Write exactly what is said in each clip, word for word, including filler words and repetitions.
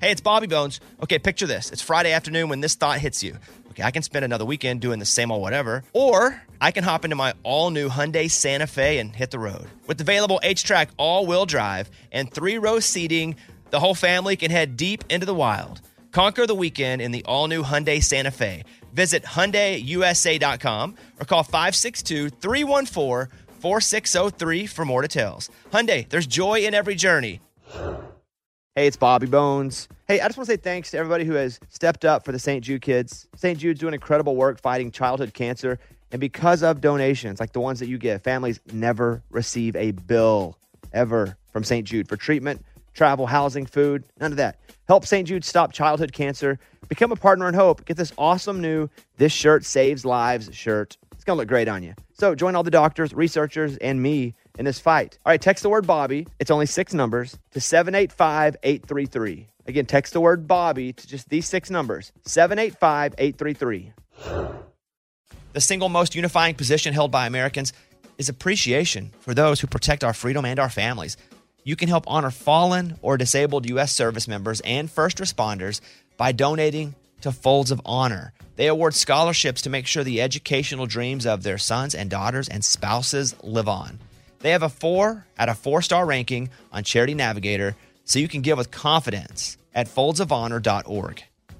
Hey, it's Bobby Bones. Okay, picture this. It's Friday afternoon when this thought hits you. Okay, I can spend another weekend doing the same old whatever, or I can hop into my all-new Hyundai Santa Fe and hit the road. With available H-Track all-wheel drive and three-row seating, the whole family can head deep into the wild. Conquer the weekend in the all-new Hyundai Santa Fe. Visit Hyundai U S A dot com or call five six two, three one four, four six zero three for more details. Hyundai, there's joy in every journey. Hey, it's Bobby Bones. Hey, I just want to say thanks to everybody who has stepped up for the Saint Jude kids. Saint Jude's doing incredible work fighting childhood cancer, and because of donations like the ones that you give, families never receive a bill ever from Saint Jude for treatment, travel, housing, food, none of that. Help Saint Jude stop childhood cancer. Become a partner in hope. Get this awesome new This Shirt Saves Lives shirt. It's going to look great on you. So join all the doctors, researchers, and me in this fight. All right, text the word Bobby. It's only six numbers to seven eight five, eight three three. Again, text the word Bobby to just these six numbers, seven eight five, eight three three. The single most unifying position held by Americans is appreciation for those who protect our freedom and our families. You can help honor fallen or disabled U S service members and first responders by donating to Folds of Honor. They award scholarships to make sure the educational dreams of their sons and daughters and spouses live on. They have a four out of four-star ranking on Charity Navigator, so you can give with confidence at folds of honor dot org.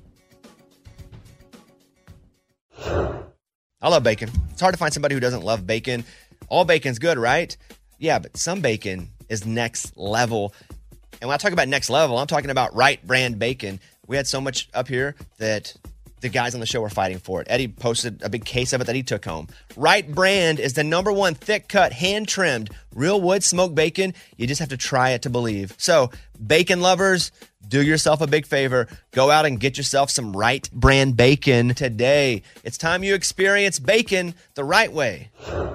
I love bacon. It's hard to find somebody who doesn't love bacon. All bacon's good, right? Yeah, but some bacon is next level. And when I talk about next level, I'm talking about Wright Brand bacon. We had so much up here that the guys on the show were fighting for it. Eddie posted a big case of it that he took home. Wright Brand is the number one thick-cut, hand-trimmed, real wood smoked bacon. You just have to try it to believe. So, bacon lovers, do yourself a big favor. Go out and get yourself some Wright Brand bacon today. It's time you experience bacon the right way.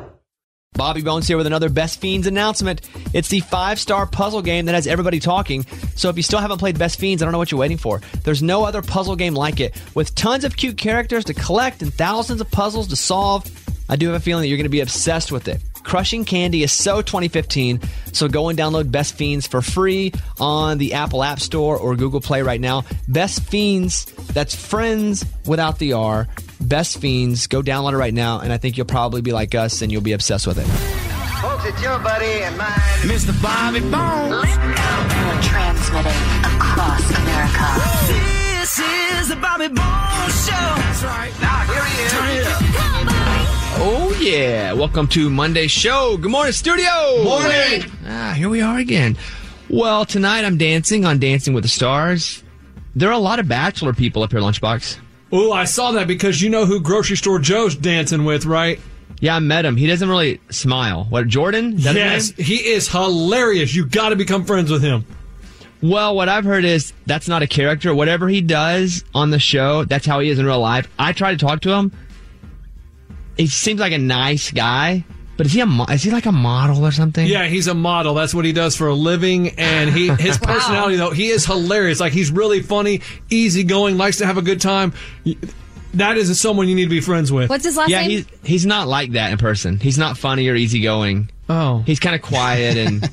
Bobby Bones here with another Best Fiends announcement. It's the five-star puzzle game that has everybody talking. So if you still haven't played Best Fiends, I don't know what you're waiting for. There's no other puzzle game like it. With tons of cute characters to collect and thousands of puzzles to solve, I do have a feeling that you're going to be obsessed with it. Crushing Candy is so twenty fifteen, so go and download Best Fiends for free on the Apple App Store or Google Play right now. Best Fiends, that's friends without the R. Best Fiends, go download it right now, and I think you'll probably be like us and you'll be obsessed with it. Folks, it's your buddy and mine, Mister Bobby Bones. Transmitting across America. This is the Bobby Bones Show. That's right. Now, here he is. Turn it up. Oh, yeah. Welcome to Monday's show. Good morning, studio. Morning. Ah, here we are again. Well, tonight I'm dancing on Dancing with the Stars. There are a lot of Bachelor people up here, Lunchbox. Oh, I saw that because you know who Grocery Store Joe's dancing with, right? Yeah, I met him. He doesn't really smile. What, Jordan? Is that yes, his name? he is hilarious. You got to become friends with him. Well, what I've heard is that's not a character. Whatever he does on the show, that's how he is in real life. I try to talk to him. He seems like a nice guy, but is he a mo- is he like a model or something? Yeah, he's a model. That's what he does for a living. And he his Wow. personality, though, he is hilarious. Like, he's really funny, easygoing, likes to have a good time. That is someone you need to be friends with. What's his last Yeah, name? he's he's not like that in person. He's not funny or easygoing. Oh. He's kind of quiet and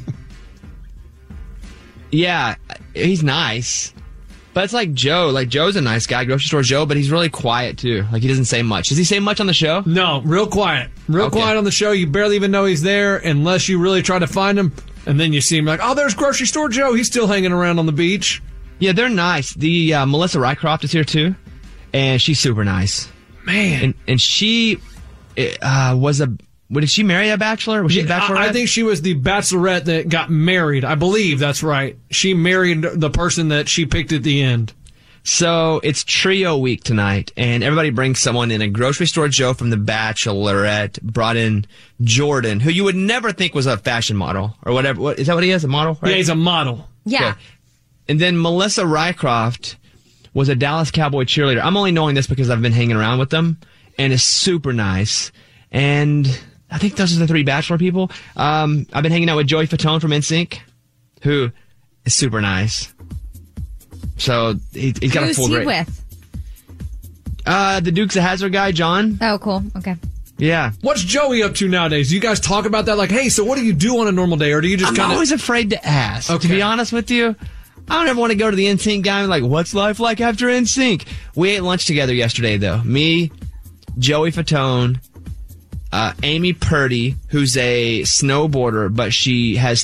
yeah, he's nice. But it's like Joe. Like, Joe's a nice guy, Grocery Store Joe, but he's really quiet too. Like, he doesn't say much. Does he say much on the show? No, real quiet. Real Okay. quiet on the show. You barely even know he's there unless you really try to find him. And then you see him like, oh, there's Grocery Store Joe. He's still hanging around on the beach. Yeah, they're nice. The uh, Melissa Rycroft is here too, and she's super nice. Man. And and she uh, was a. What, did she marry a bachelor? Was she a bachelorette? I, I think she was the bachelorette that got married. I believe that's right. She married the person that she picked at the end. So it's trio week tonight, and everybody brings someone in. A Grocery Store Joe from The Bachelorette brought in Jordan, who you would never think was a fashion model or whatever. What, is that what he is? A model? Right? Yeah, he's a model. yeah. Okay. And then Melissa Rycroft was a Dallas Cowboy cheerleader. I'm only knowing this because I've been hanging around with them, and is super nice. And I think those are the three Bachelor people. Um, I've been hanging out with Joey Fatone from N Sync, who is super nice. So he, he's got Who's a full he grade. with? Uh, the Dukes of Hazzard guy, John. Oh, cool. Okay. Yeah. What's Joey up to nowadays? Do you guys talk about that? Like, hey, so what do you do on a normal day? Or do you just I'm kind of... always afraid to ask. Okay. To be honest with you, I don't ever want to go to the N Sync guy and like, what's life like after N Sync? We ate lunch together yesterday, though. Me, Joey Fatone, uh, Amy Purdy, who's a snowboarder, but she has,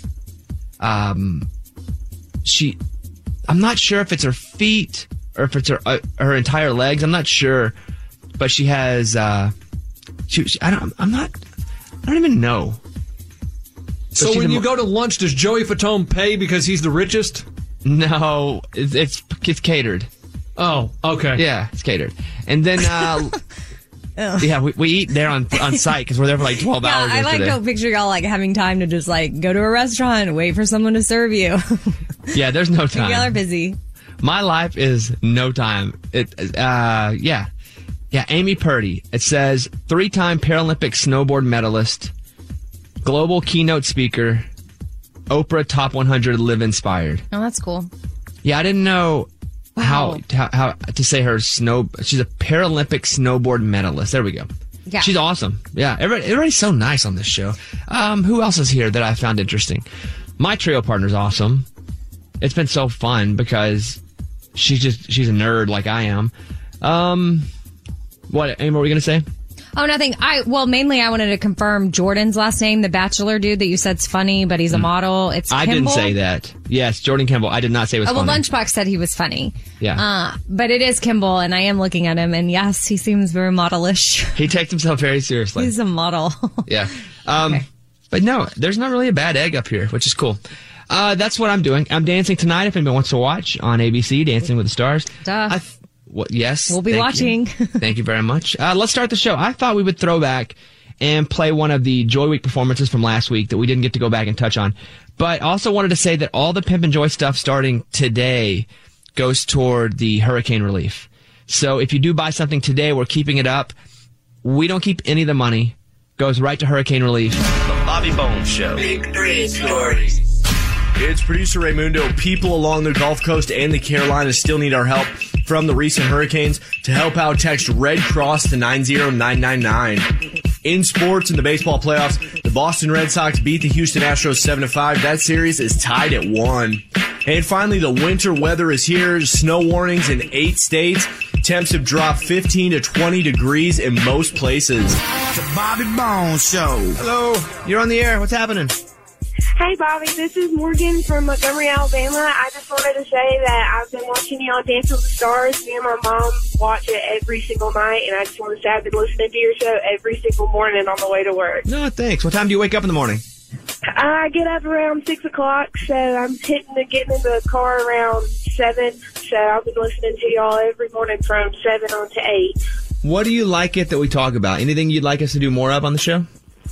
um, she, I'm not sure if it's her feet or if it's her uh, her entire legs. I'm not sure, but she has, uh, she, she I don't, I'm not, I don't even know. So, so when you go to lunch, does Joey Fatone pay because he's the richest? No, it's, it's it's catered. Oh, okay. Yeah, it's catered. And then, uh, yeah, we, we eat there on on site because we're there for like twelve yeah, hours. I like yesterday. to picture y'all like having time to just like go to a restaurant and wait for someone to serve you. Yeah, there's no time. Y'all are busy. My life is no time. It, uh, yeah, yeah. Amy Purdy. It says three-time Paralympic snowboard medalist, global keynote speaker. Oprah Top one hundred Live Inspired. Oh, that's cool. Yeah, I didn't know wow. how, how how to say her snow. She's a Paralympic snowboard medalist. There we go. Yeah. She's awesome. Yeah, everybody, everybody's so nice on this show. Um, who else is here that I found interesting? My trio partner's awesome. It's been so fun because she's just she's a nerd like I am. Um, what? Amy, what were you gonna say? Oh, nothing. I well, mainly I wanted to confirm Jordan's last name, the Bachelor dude that you said's funny, but he's a model. It's I Kimball. didn't say that. Yes, Jordan Kimball. I did not say it was oh, well, funny. Lunchbox said he was funny. Yeah. Uh, but it is Kimball, and I am looking at him, and yes, he seems very modelish. He takes himself very seriously. He's a model. Yeah. Um, okay. But no, there's not really a bad egg up here, which is cool. Uh, that's what I'm doing. I'm dancing tonight if anybody wants to watch on A B C, Dancing with the Stars. Duh. I th- Well, yes. We'll be thank watching. You. Thank you very much. Uh, let's start the show. I thought we would throw back and play one of the Joy Week performances from last week that we didn't get to go back and touch on. But also wanted to say that all the Pimp and Joy stuff starting today goes toward the hurricane relief. So if you do buy something today, we're keeping it up. We don't keep any of the money. Goes right to hurricane relief. The Bobby Bones Show. Big three stories. It's producer Raymundo. People along the Gulf Coast and the Carolinas still need our help from the recent hurricanes. To help out, text Red Cross to nine zero nine nine nine. In sports, in the baseball playoffs, the Boston Red Sox beat the Houston Astros seven to five. That series is tied at one. And finally, the winter weather is here. Snow warnings in eight states. Temps have dropped fifteen to twenty degrees in most places. The Bobby Bones Show. Hello, you're on the air. What's happening? Hey, Bobby, this is Morgan from Montgomery, Alabama. I just wanted to say that I've been watching you on Dance with the Stars. Me and my mom watch it every single night, and I just want to say I've been listening to your show every single morning on the way to work. No, thanks. What time do you wake up in the morning? I get up around six o'clock, so I'm hitting and getting in the car around seven. So I've been listening to y'all every morning from seven on to eight. What do you like it that we talk about? Anything you'd like us to do more of on the show?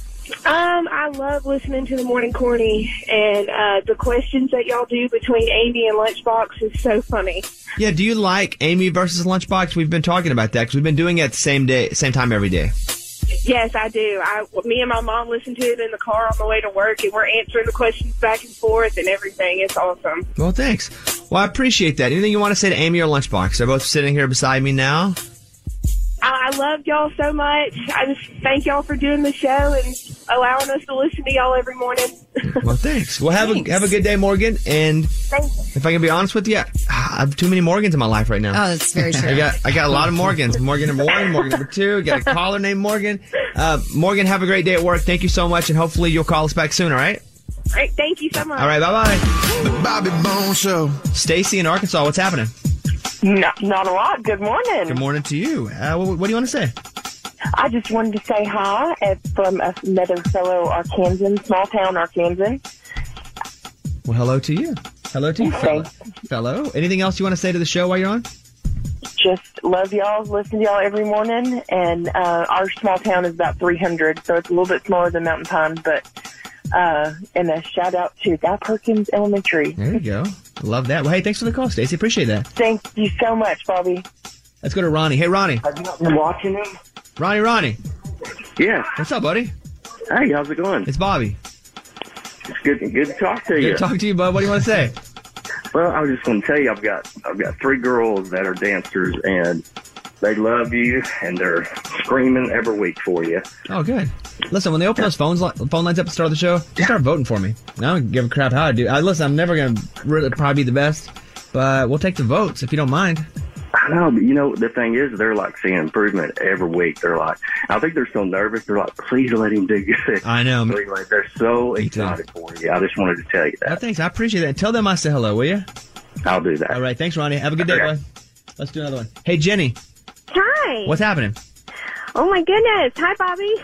Um, I love listening to the Morning Corny, and uh, the questions that y'all do between Amy and Lunchbox is so funny. Yeah, do you like Amy versus Lunchbox? We've been talking about that because we've been doing it at the same day, same time every day. Yes, I do. I, me and my mom listen to it in the car on the way to work, and we're answering the questions back and forth and everything. It's awesome. Well, thanks. Well, I appreciate that. Anything you want to say to Amy or Lunchbox? They're both sitting here beside me now. I love y'all so much. I just thank y'all for doing the show and allowing us to listen to y'all every morning. Well, thanks. Well, have Thanks. a have a good day, Morgan. And Thanks. if I can be honest with you, I have too many Morgans in my life right now. Oh, that's very true. I got I got a lot of Morgans. Morgan number one, Morgan number two. Got a caller named Morgan. Uh, Morgan, have a great day at work. Thank you so much, and hopefully you'll call us back soon. All right. All right. Thank you so much. All right. Bye bye. The Bobby Bones Show. Stacy in Arkansas, what's happening? Not, not a lot. Good morning. Good morning to you. Uh, what, what do you want to say? I just wanted to say hi uh, from another fellow Arkansan, small town Arkansan. Well, hello to you. Hello to you, fellow. fellow. Anything else you want to say to the show while you're on? Just love y'all, listen to y'all every morning, and uh, our small town is about three hundred, so it's a little bit smaller than Mountain Pine, but uh, and a shout out to Guy Perkins Elementary. There you go. Love that. Well, hey, thanks for the call, Stacey. Appreciate that. Thank you so much, Bobby. Let's go to Ronnie. Hey, Ronnie. Have you not been watching him? Ronnie, Ronnie. Yeah. What's up, buddy? Hey, how's it going? It's Bobby. It's good, good to talk to Good you. to talk to you, bud. What do you want to say? Well, I was just going to tell you, I've got I've got three girls that are dancers, and they love you, and they're screaming every week for you. Oh, good. Listen, when they open those phones, phone lines up at the start of the show, just start voting for me. I don't give a crap how I do. I, listen, I'm never going to really probably be the best, but we'll take the votes if you don't mind. I know, but you know, the thing is, they're like seeing improvement every week. They're like, I think they're so nervous. They're like, please let him do good. I know. Like, they're so excited for you. I just wanted to tell you that. Well, thanks. I appreciate that. Tell them I say hello, will you? I'll do that. All right. Thanks, Ronnie. Have a good day, Okay. bud. Let's do another one. Hey, Jenny. Hi. What's happening? Oh my goodness. Hi, Bobby.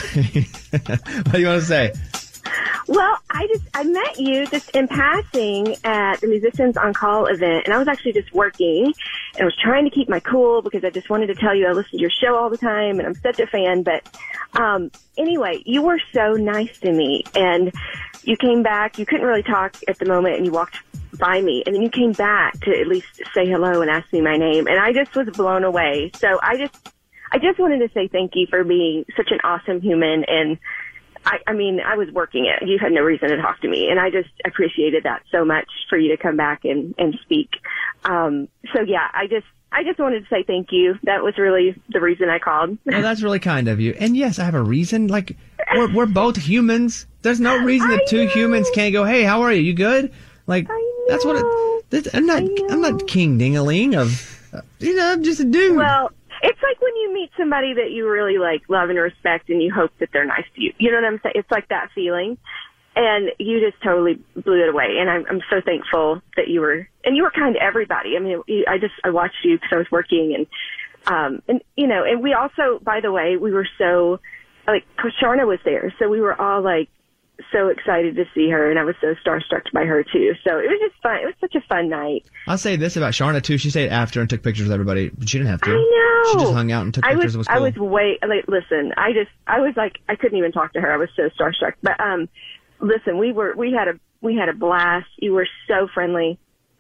Hi. What do you want to say? Well, I just I met you just in passing at the Musicians on Call event, and I was actually just working and I was trying to keep my cool because I just wanted to tell you I listen to your show all the time and I'm such a fan. But um, anyway, you were so nice to me, and you came back. You couldn't really talk at the moment, and you walked by me, and then you came back to at least say hello and ask me my name, and I just was blown away. So I just I just wanted to say thank you for being such an awesome human. And I, I mean, I was working it. You had no reason to talk to me, and I just appreciated that so much for you to come back and, and speak. Um, so yeah, I just, I just wanted to say thank you. That was really the reason I called. Well, that's really kind of you. And yes, I have a reason. Like, we're, we're both humans. There's no reason that two humans can't go, hey, how are you? You good? Like, that's what it, this, I'm not, I'm not King Ding-a-ling of, uh, you know, I'm just a dude. Well, it's like when you meet somebody that you really like, love and respect, and you hope that they're nice to you. You know what I'm saying? It's like that feeling. And you just totally blew it away. And I'm, I'm so thankful that you were, and you were kind to everybody. I mean, you, I just, I watched you because I was working, and, um, and, you know, and we also, by the way, we were so, like, Sharna was there. So we were all like, so excited to see her, and I was so starstruck by her too. So it was just fun. It was such a fun night. I'll say this about Sharna too. She stayed after and took pictures with everybody, but she didn't have to. I know. She just hung out and took I pictures. was, It was cool. I was way, like, listen, I just, I was like, I couldn't even talk to her. I was so starstruck. But, um, listen, we were, we had a, we had a blast. You were so friendly,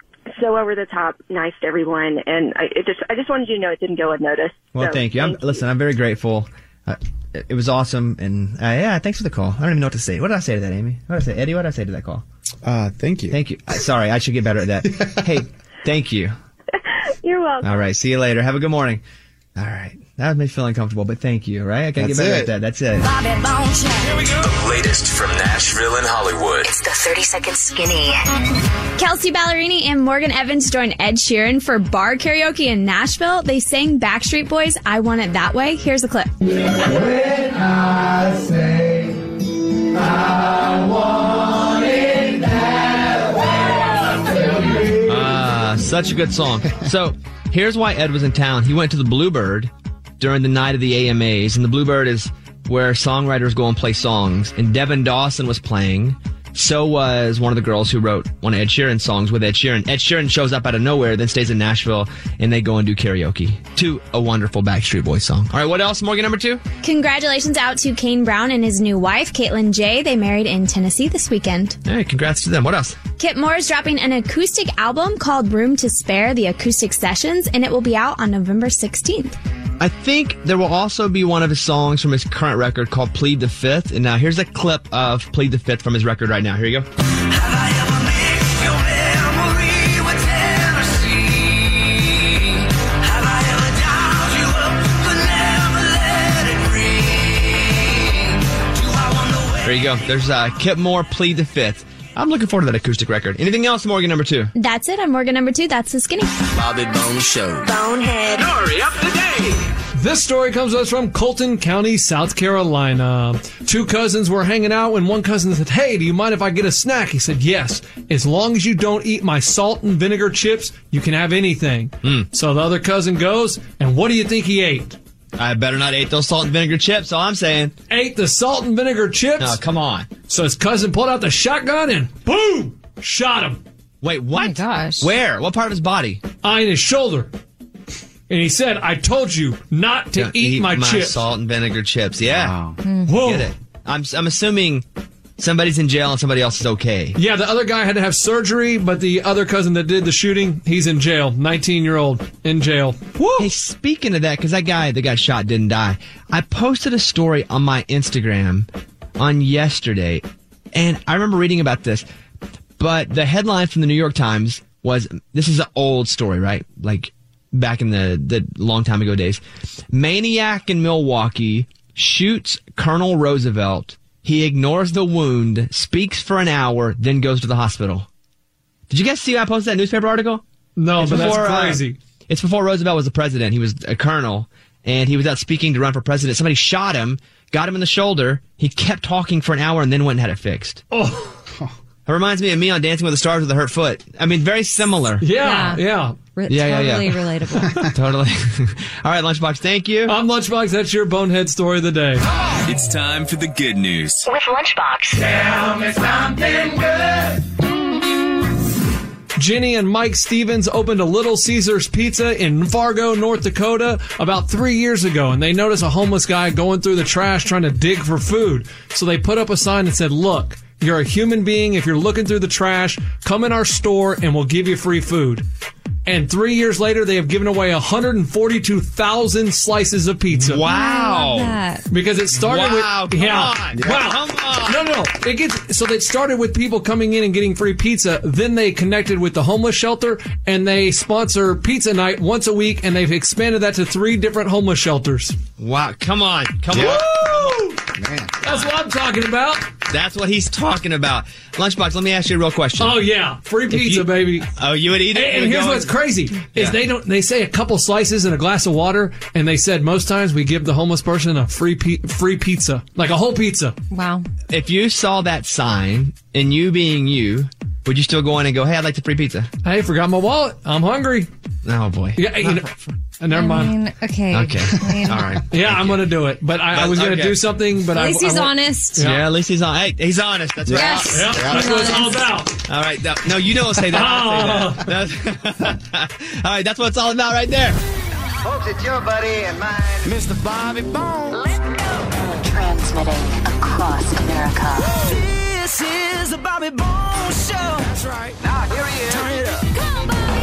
so over the top, nice to everyone. And I it just, I just wanted you to know it didn't go unnoticed. Well, So, thank you. I'm, listen, I'm very grateful. Uh, it, it was awesome, and uh, yeah, thanks for the call. I don't even know what to say. What did I say to that, Amy? What did I say, Eddie? What did I say to that call? Uh, thank you. Thank you. Uh, sorry, I should get better at that. Hey, thank you. You're welcome. All right, see you later. Have a good morning. All right, that made me feel uncomfortable, but thank you. Right, I can't That's get better it. at that. That's it. Bobby Bone Show. Here we go. The latest from Nashville and Hollywood. It's the thirty second skinny. Kelsey Ballerini and Morgan Evans joined Ed Sheeran for bar karaoke in Nashville. They sang Backstreet Boys' I Want It That Way. Here's a clip. When I say I want it that way. Ah, such a good song. So here's why Ed was in town. He went to the Bluebird during the night of the A M As, and the Bluebird is where songwriters go and play songs. And Devin Dawson was playing. So was one of the girls who wrote one of Ed Sheeran's songs with Ed Sheeran. Ed Sheeran shows up out of nowhere, then stays in Nashville, and they go and do karaoke to a wonderful Backstreet Boys song. All right, what else? Morgan, number two? Congratulations out to Kane Brown and his new wife, Caitlin J. They married in Tennessee this weekend. Hey, congrats to them. What else? Kip Moore is dropping an acoustic album called Room to Spare, the Acoustic Sessions, and it will be out on November sixteenth. I think there will also be one of his songs from his current record called Plead the Fifth. And now here's a clip of Plead the Fifth from his record right now. Here you go. There you go. There's uh, Kip Moore, Plead the Fifth. I'm looking forward to that acoustic record. Anything else, Morgan, number two? That's it. I'm Morgan number two. That's the skinny. Bobby Bone Show. Bonehead. Story up to date. This story comes to us from Colton County, South Carolina. Two cousins were hanging out when one cousin said, "Hey, do you mind if I get a snack?" He said, "Yes. As long as you don't eat my salt and vinegar chips, you can have anything." Mm. So the other cousin goes, and what do you think he ate? I better not eat those salt and vinegar chips, all I'm saying. Ate the salt and vinegar chips? No, come on. So his cousin pulled out the shotgun and boom! Shot him. Wait, what? Oh my gosh. Where? What part of his body? Eye in his shoulder. And he said, "I told you not to Don't eat, my, chips." salt and vinegar chips. Yeah. Wow. Whoa. Get it. I'm, I'm assuming somebody's in jail and somebody else is okay. Yeah, the other guy had to have surgery, but the other cousin that did the shooting, he's in jail. nineteen-year-old in jail. Woo. Hey, speaking of that, because that guy that got shot didn't die, I posted a story on my Instagram on yesterday, and I remember reading about this, but the headline from the New York Times was, this is an old story, right? Like back in the, the long time ago days. Maniac in Milwaukee shoots Colonel Roosevelt. He ignores the wound, speaks for an hour, then goes to the hospital. Did you guys see I posted that newspaper article? No, It's but that's before, uh, crazy. it's before Roosevelt was the president. He was a colonel, and he was out speaking to run for president. Somebody shot him, got him in the shoulder. He kept talking for an hour and then went and had it fixed. Oh. It reminds me of me on Dancing with the Stars with a hurt foot. I mean, very similar. Yeah, yeah. Re- Yeah, yeah, yeah. totally relatable. Totally. All right, Lunchbox, thank you. I'm Lunchbox. That's your bonehead story of the day. It's time for the good news. With Lunchbox. Tell me something good. Jenny and Mike Stevens opened a Little Caesars Pizza in Fargo, North Dakota about three years ago, and they noticed a homeless guy going through the trash trying to dig for food. So they put up a sign that said, "Look, you're a human being. If you're looking through the trash, come in our store and we'll give you free food." And three years later, they have given away one hundred forty-two thousand slices of pizza. Wow. That. Because it started Wow, with come yeah, on. wow, Come on. no, no, no. It gets so they started with people coming in and getting free pizza. Then they connected with the homeless shelter, and they sponsor pizza night once a week, and they've expanded that to three different homeless shelters. Wow, come on. Come Woo! on. Man. That's what I'm talking about. That's what he's talking about. Lunchbox, let me ask you a real question. Oh yeah, free If pizza, you- baby. Oh, you would eat it? And, You and would here's go what's and- crazy is Yeah. they don't. They say a couple slices and a glass of water, and they said most times we give the homeless person a free pi- free pizza, like a whole pizza. Wow. If you saw that sign, and you being you, would you still go in and go, "Hey, I'd like the free pizza"? Hey, forgot my wallet. I'm hungry. Oh, boy. Yeah, you know, uh, never I mind. mean, okay. Okay. I mean, All right. Yeah, I'm gonna do it, but I, I But- was gonna okay. do something, but At I. least he's I, won't- honest. Yeah. Yeah, at least he's on. Hey, he's honest. That's right. Yes. Yeah, that's what it's all about. All right. No, no, you don't say that. I say that. That's- all right, that's what it's all about right there. Folks, it's your buddy and mine, Mister Bobby Bones. Transmitting across America. This is the Bobby Bones Show. That's right. Now, here he is. Turn it up. Come on, Bobby.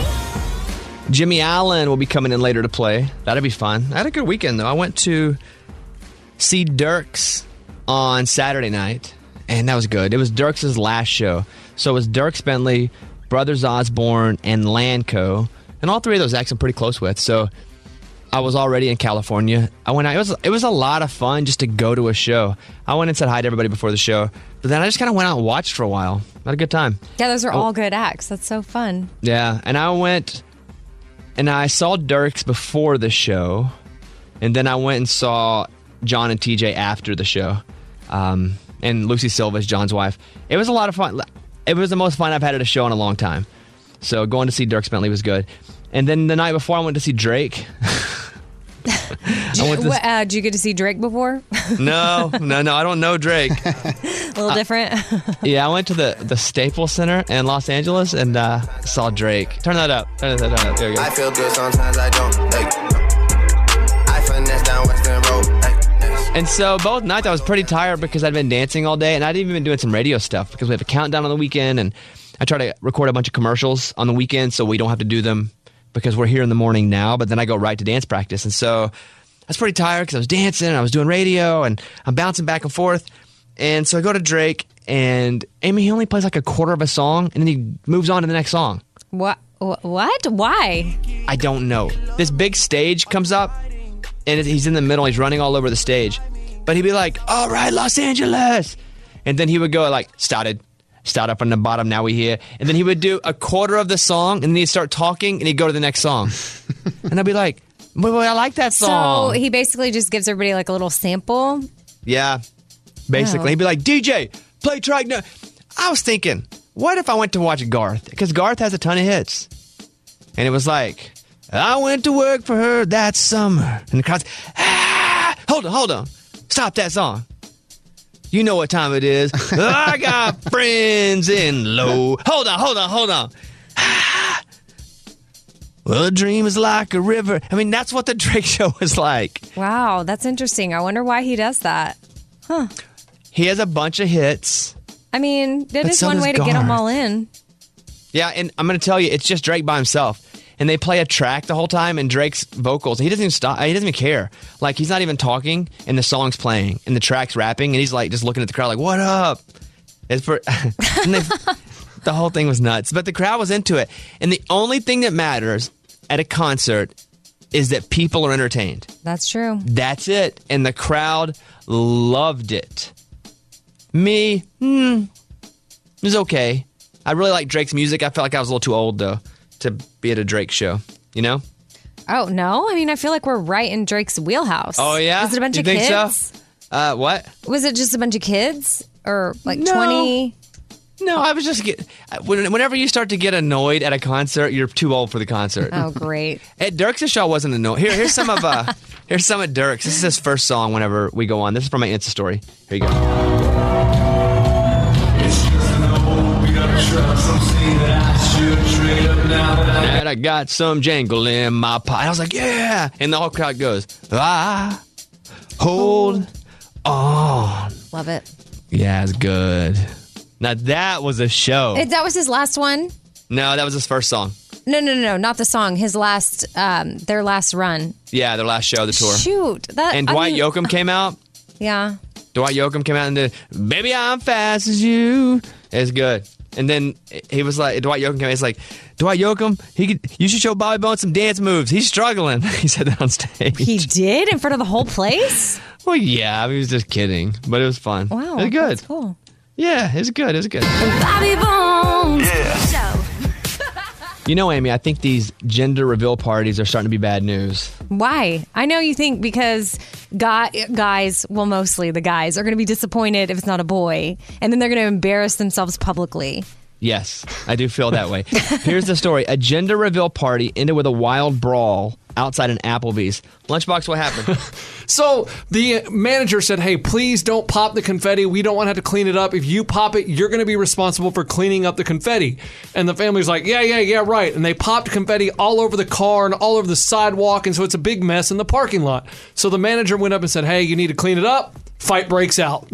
Jimmy Allen will be coming in later to play. That'll be fun. I had a good weekend, though. I went to see Dirks on Saturday night, and that was good. It was Dirks' last show. So it was Dirks Bentley, Brothers Osborne, and Lanco. And all three of those acts I'm pretty close with. So I was already in California. I went out. It was, it was a lot of fun just to go to a show. I went and said hi to everybody before the show. But then I just kind of went out and watched for a while. Had a good time. Yeah, those are Oh. all good acts. That's so fun. Yeah, and I went and I saw Dirks before the show, and then I went and saw John and T J after the show, um, and Lucy Silva is John's wife. It was a lot of fun. It was the most fun I've had at a show in a long time. So going to see Dirks Bentley was good. And then the night before, I went to see Drake. I went to, What, uh, did you get to see Drake before? no, no, no, I don't know Drake. A little different. Yeah, I went to the, the Staples Center in Los Angeles and uh, saw Drake. Turn that up. Turn that up. There we go. I feel good sometimes I don't. Like, I finesse down Western Road. Like, And so both nights I was pretty tired because I'd been dancing all day, and I'd even been doing some radio stuff because we have a countdown on the weekend, and I try to record a bunch of commercials on the weekend so we don't have to do them because we're here in the morning now, but then I go right to dance practice. And so I was pretty tired because I was dancing, and I was doing radio, and I'm bouncing back and forth. And so I go to Drake, and Amy, he only plays like a quarter of a song, and then he moves on to the next song. What? Wh- What? Why? I don't know. This big stage comes up, and he's in the middle. He's running all over the stage. But he'd be like, "All right, Los Angeles." And then he would go like, "Started. Start up on the bottom, now we here." And then he would do a quarter of the song, and then he'd start talking, and he'd go to the next song. And I'd be like, "But I like that song." So he basically just gives everybody like a little sample. Yeah, basically. Oh. He'd be like, "D J, play track now." I was thinking, what if I went to watch Garth? Because Garth has a ton of hits. And it was like, "I went to work for her that summer." And the crowd's, "Ah, hold on, hold on. Stop that song. You know what time it is. I got friends in low." Hold on, hold on, hold on. Ah, well, a dream is like a river. I mean, that's what the Drake show was like. Wow, that's interesting. I wonder why he does that. Huh. He has a bunch of hits. I mean, that But is so one does way to get them Garth. all in. Yeah, and I'm going to tell you, it's just Drake by himself. And they play a track the whole time, and Drake's vocals, he doesn't even stop. He doesn't even care. Like, he's not even talking, and the song's playing, and the track's rapping, and he's like just looking at the crowd like, "What up?" It's for, and they, the whole thing was nuts. But the crowd was into it. And the only thing that matters at a concert is that people are entertained. That's true. That's it. And the crowd loved it. Me, hmm, it was okay. I really like Drake's music. I felt like I was a little too old, though. to be at a Drake show? You know? Oh, no. I mean, I feel like we're right in Drake's wheelhouse. Oh, yeah? Was it a bunch you of think kids? So? Uh, what? Was it just a bunch of kids? Or like No. twenty? No, I was just get. when- Whenever you start to get annoyed at a concert, you're too old for the concert. Oh, great. At Dirk's show, I wasn't annoyed. Here, here's some of uh, here's some of Dirk's. This is his first song. Whenever we go on, this is from my Insta story. Here you go. And I got some jangle in my pot. I was like, yeah, and the whole crowd goes, ah, hold on. Love it. Yeah, it's good. Now that was a show. It, that was his last one? No, that was his first song. No, no, no, no, not the song. His last, um, their last run. Yeah, their last show, the tour. Shoot. That, And I Dwight mean- Yoakam came out. Yeah. Dwight Yoakam came out and did, Baby, I'm fast as you. It's good. And then he was like, Dwight Yoakam came out, he's like, Dwight Yoakam, he could, you should show Bobby Bones some dance moves. He's struggling. He said that on stage. He did? In front of the whole place? Well, yeah, he was just kidding, but it was fun. Wow. It was good. That's cool. Yeah, it's good. It's good. Bobby Bones. Yeah. Show. You know, Amy, I think these gender reveal parties are starting to be bad news. Why? I know you think because guy, guys, well, mostly the guys, are going to be disappointed if it's not a boy, and then they're going to embarrass themselves publicly. Yes, I do feel that way. Here's the story. A gender reveal party ended with a wild brawl outside an Applebee's. Lunchbox, what happened? So the manager said, hey, please don't pop the confetti. We don't want to have to clean it up. If you pop it, you're going to be responsible for cleaning up the confetti. And the family's like, yeah, yeah, yeah, right. And they popped confetti all over the car and all over the sidewalk. And so it's a big mess in the parking lot. So the manager went up and said, hey, you need to clean it up. Fight breaks out.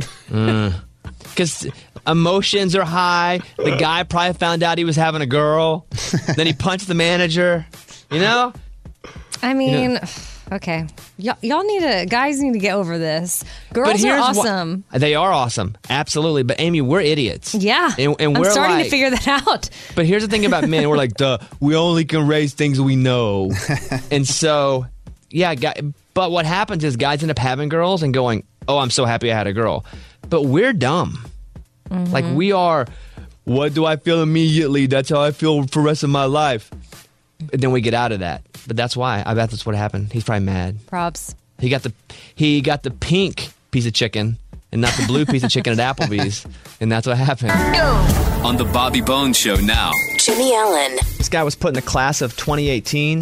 Because emotions are high. The guy probably found out he was having a girl. Then he punched the manager. You know? I mean, You know- okay. Y- y'all need to, guys need to get over this. Girls But are here's wha- awesome. They are awesome. Absolutely. But Amy, we're idiots. Yeah. And, and I'm we're starting like, to figure that out. But here's the thing about men. We're like, duh, we only can raise things we know. And so, yeah, guy, but what happens is guys end up having girls and going, oh, I'm so happy I had a girl. But we're dumb. Like we are, what do I feel immediately? That's how I feel for the rest of my life. And then we get out of that. But that's why. I bet that's what happened. He's probably mad. Props. He got the he got the pink piece of chicken and not the blue piece of chicken at Applebee's. And that's what happened. On the Bobby Bones Show now. Jimmy Allen. This guy was put in the class of twenty eighteen.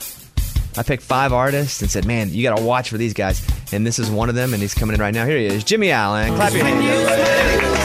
I picked five artists and said, man, you got to watch for these guys. And this is one of them, and he's coming in right now. Here he is, Jimmy Allen. Clap your hands, everybody.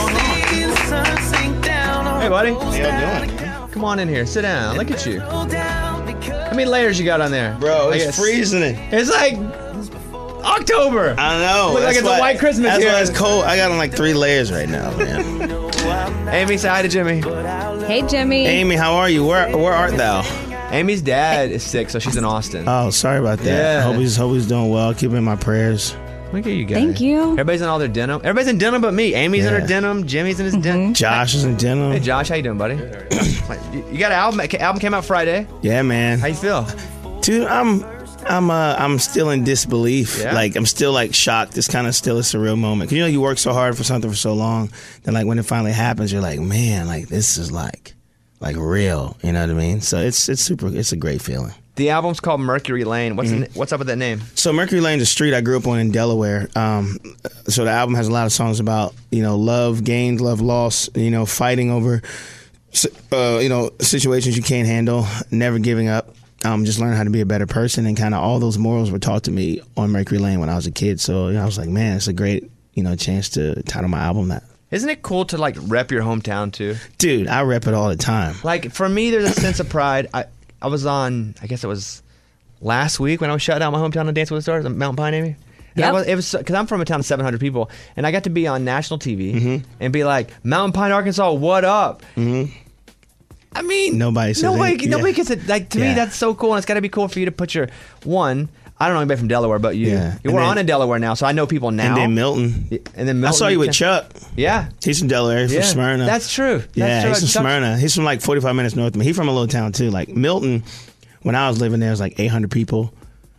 Hey, buddy. How you doing? Come on in here. Sit down. Look at you. How many layers you got on there? Bro, I it's guess- freezing it. It's like October. I know. Look like That's it's a why- white Christmas That's here. why it's cold. I got on like three layers right now, man. Amy, say hi to Jimmy. Hey, Jimmy. Amy, how are you? Where Where art thou? Amy's dad is sick, so she's in Austin. Oh, sorry about that. Yeah. Hope he's hope he's doing well. Keep him in my prayers. Look at you guys. Thank you. Everybody's in all their denim. Everybody's in denim but me. Amy's in her Yeah. denim. Jimmy's in his denim. Josh is in denim. Hey, Josh, how you doing, buddy? You- you got an album? Album came out Friday. Yeah, man. How you feel? Dude, I'm I'm uh I'm still in disbelief. Yeah? Like I'm still like shocked. It's kind of still a surreal moment. 'Cause you know you work so hard for something for so long, then like when it finally happens, you're like, man, like this is like like real. You know what I mean? So it's it's super. It's a great feeling. The album's called Mercury Lane. What's Mm-hmm. the, what's up with that name? So Mercury Lane's a street I grew up on in Delaware. Um, so the album has a lot of songs about, you know, love gained, love lost, you know, fighting over, uh, you know, situations you can't handle, never giving up, um, just learning how to be a better person. And kind of all those morals were taught to me on Mercury Lane when I was a kid. So you know, I was like, man, it's a great, you know, chance to title my album that. Isn't it cool to like rep your hometown too? Dude, I rep it all the time. Like for me, there's a sense of pride. I I was on, I guess it was last week when I was shutting out my hometown on Dance with the Stars, on Mountain Pine, Amy. And Yep. I was, it was because I'm from a town of seven hundred people, and I got to be on national T V Mm-hmm. and be like, Mountain Pine, Arkansas, what up? Mm-hmm. I mean, Nobody says nobody, anything. nobody Yeah. gets it. Like to me, Yeah. that's so cool, and it's got to be cool for you to put your one. I don't know anybody from Delaware, but you. Yeah. We're And then- on in Delaware now, so I know people now. And then Milton. And then Milton, I saw you with can- Chuck. Yeah, He's from Delaware. He's yeah. from Smyrna. That's true. That's Yeah, true. he's from Chuck- Smyrna. He's from like forty-five minutes north of me. He's from a little town too. Like Milton, when I was living there, it was like eight hundred people.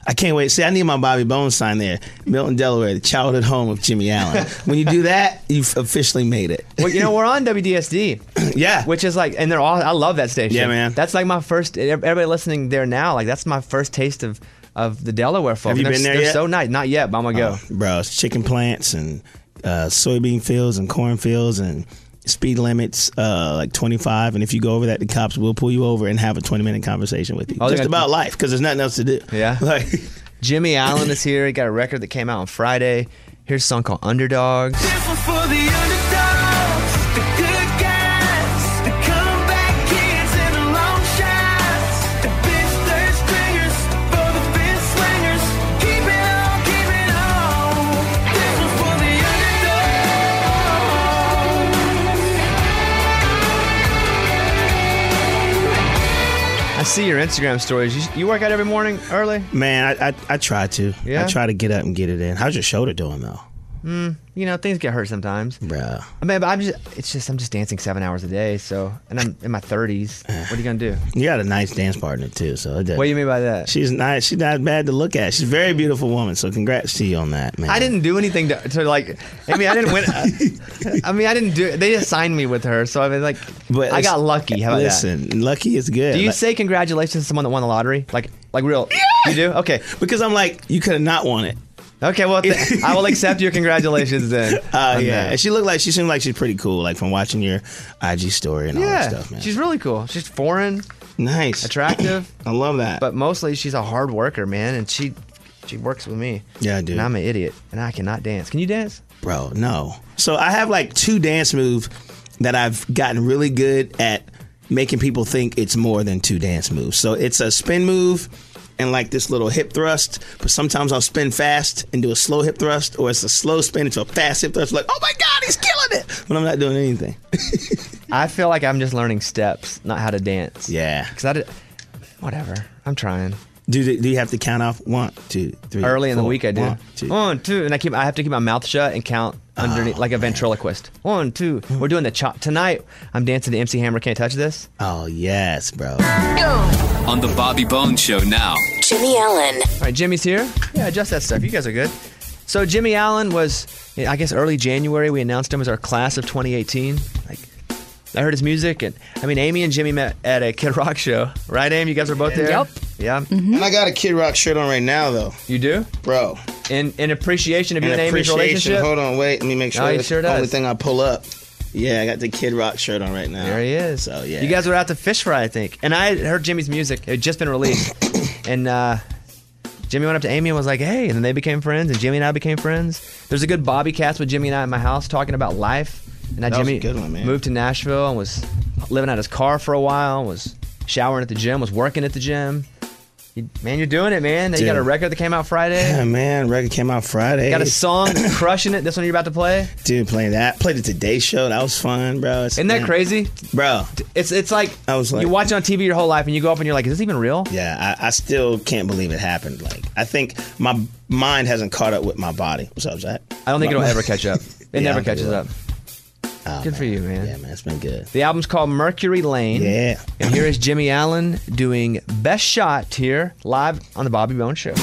I can't wait. See, I need my Bobby Bones sign there. Milton, Delaware, the childhood home of Jimmy Allen. When you do that, you've officially made it. Well, you know, we're on W D S D. Yeah. Which is like, and they're all, I love that station. Yeah, man. That's like my first, everybody listening there now, like that's my first taste of, of the Delaware folk. Have you And been they're, there they're yet? so nice. Not yet, but I'm going to go. Oh, bro, it's chicken plants and uh, soybean fields and corn fields and speed limits uh, like twenty-five. And if you go over that, the cops will pull you over and have a twenty-minute conversation with you. Oh, they're Just gonna- about life, because there's nothing else to do. Yeah. Like, Jimmy Allen is here. He got a record that came out on Friday. Here's a song called Underdogs. This one's for the underdogs, the good guys, the comeback kids and the long shots, the bitch third stringers, for the fence slingers. Keep it on, keep it on. This one's for the I see your Instagram stories. You, you work out every morning early? man, I, I I try to. Yeah? I try to get up and get it in. How's your shoulder doing, though? Mm, you know, things get hurt sometimes. Bro. I mean, but I'm just, it's just, I'm just dancing seven hours a day, so, and I'm in my thirties. What are you going to do? You got a nice dance partner, too. So it does. What do you mean by that? She's nice. She's not bad to look at. She's a very beautiful woman. So congrats to you on that, man. I didn't do anything to, to like, I mean, I didn't win. I mean, I didn't do, they just signed me with her, so I mean, like, But I got lucky. How about listen, that? lucky is good. Do you Like- say congratulations to someone that won the lottery? Like, like real? You do? Okay. Because I'm like, you could have not won it. Okay, well, th- I will accept your congratulations then. Uh, on yeah, that. and she looked like she seemed like she's pretty cool, like from watching your I G story and all Yeah, that stuff, man. she's really cool. She's foreign, nice, attractive. I love that. But mostly, she's a hard worker, man, and she she works with me. Yeah, dude. And I'm an idiot, and I cannot dance. Can you dance? Bro, no. So I have like two dance moves that I've gotten really good at making people think it's more than two dance moves. So it's a spin move and like this little hip thrust, but sometimes I'll spin fast and do a slow hip thrust, or it's a slow spin into a fast hip thrust. Like, oh my God, he's killing it! But I'm not doing anything. I feel like I'm just learning steps, not how to dance. Yeah. Because I did, whatever. I'm trying. Do they, do you have to count off one, two, three? Early in the four, week, I do. One, two. One, two, and I keep. I have to keep my mouth shut and count underneath, Oh, like a ventriloquist. One, two. We're doing the chop tonight. I'm dancing to M C Hammer. Can't touch this. Oh yes, bro. On the Bobby Bones Show now. Jimmy Allen. All right, Jimmy's here. Yeah, adjust that stuff. You guys are good. So Jimmy Allen was, I guess, early January. We announced him as our class of twenty eighteen. Like, I heard his music, and I mean, Amy and Jimmy met at a Kid Rock show, right? Amy, you guys were both there. Yep. Yeah. And I got a Kid Rock shirt on right now, though. You do, bro. In in appreciation of you In and Amy's appreciation. relationship. Hold on, wait. Let me make sure. Oh, he that's sure the only does. thing I pull up. Yeah, I got the Kid Rock shirt on right now. There he is. So yeah, You guys were out to Fish Fry, I think, and I had heard Jimmy's music. It had just been released, and uh, Jimmy went up to Amy and was like, "Hey," and then they became friends, and Jimmy and I became friends. There's a good Bobby cast with Jimmy and I at my house talking about life. And now That was Jimmy a good one, man. moved to Nashville and was living out his car for a while. Was showering at the gym. Was working at the gym. You, man, you're doing it, man. Now you got a Dude. record that came out Friday. Yeah, man. Record came out Friday. Got a song, crushing it. This one you're about to play. Dude, playing that. Played the Today Show. That was fun, bro. It's, Isn't that man, crazy, bro? It's it's like, I was like, you watch it on T V your whole life and you go up and you're like, is this even real? Yeah, I, I still can't believe it happened. Like, I think my mind hasn't caught up with my body. What's up, Zach? I don't think My- it'll ever catch up. It Yeah, I never don't think catches it up. Oh, Good for you, man. Yeah, man, it's been good. The album's called Mercury Lane. Yeah. And here is Jimmy Allen doing Best Shot here live on the Bobby Bones Show.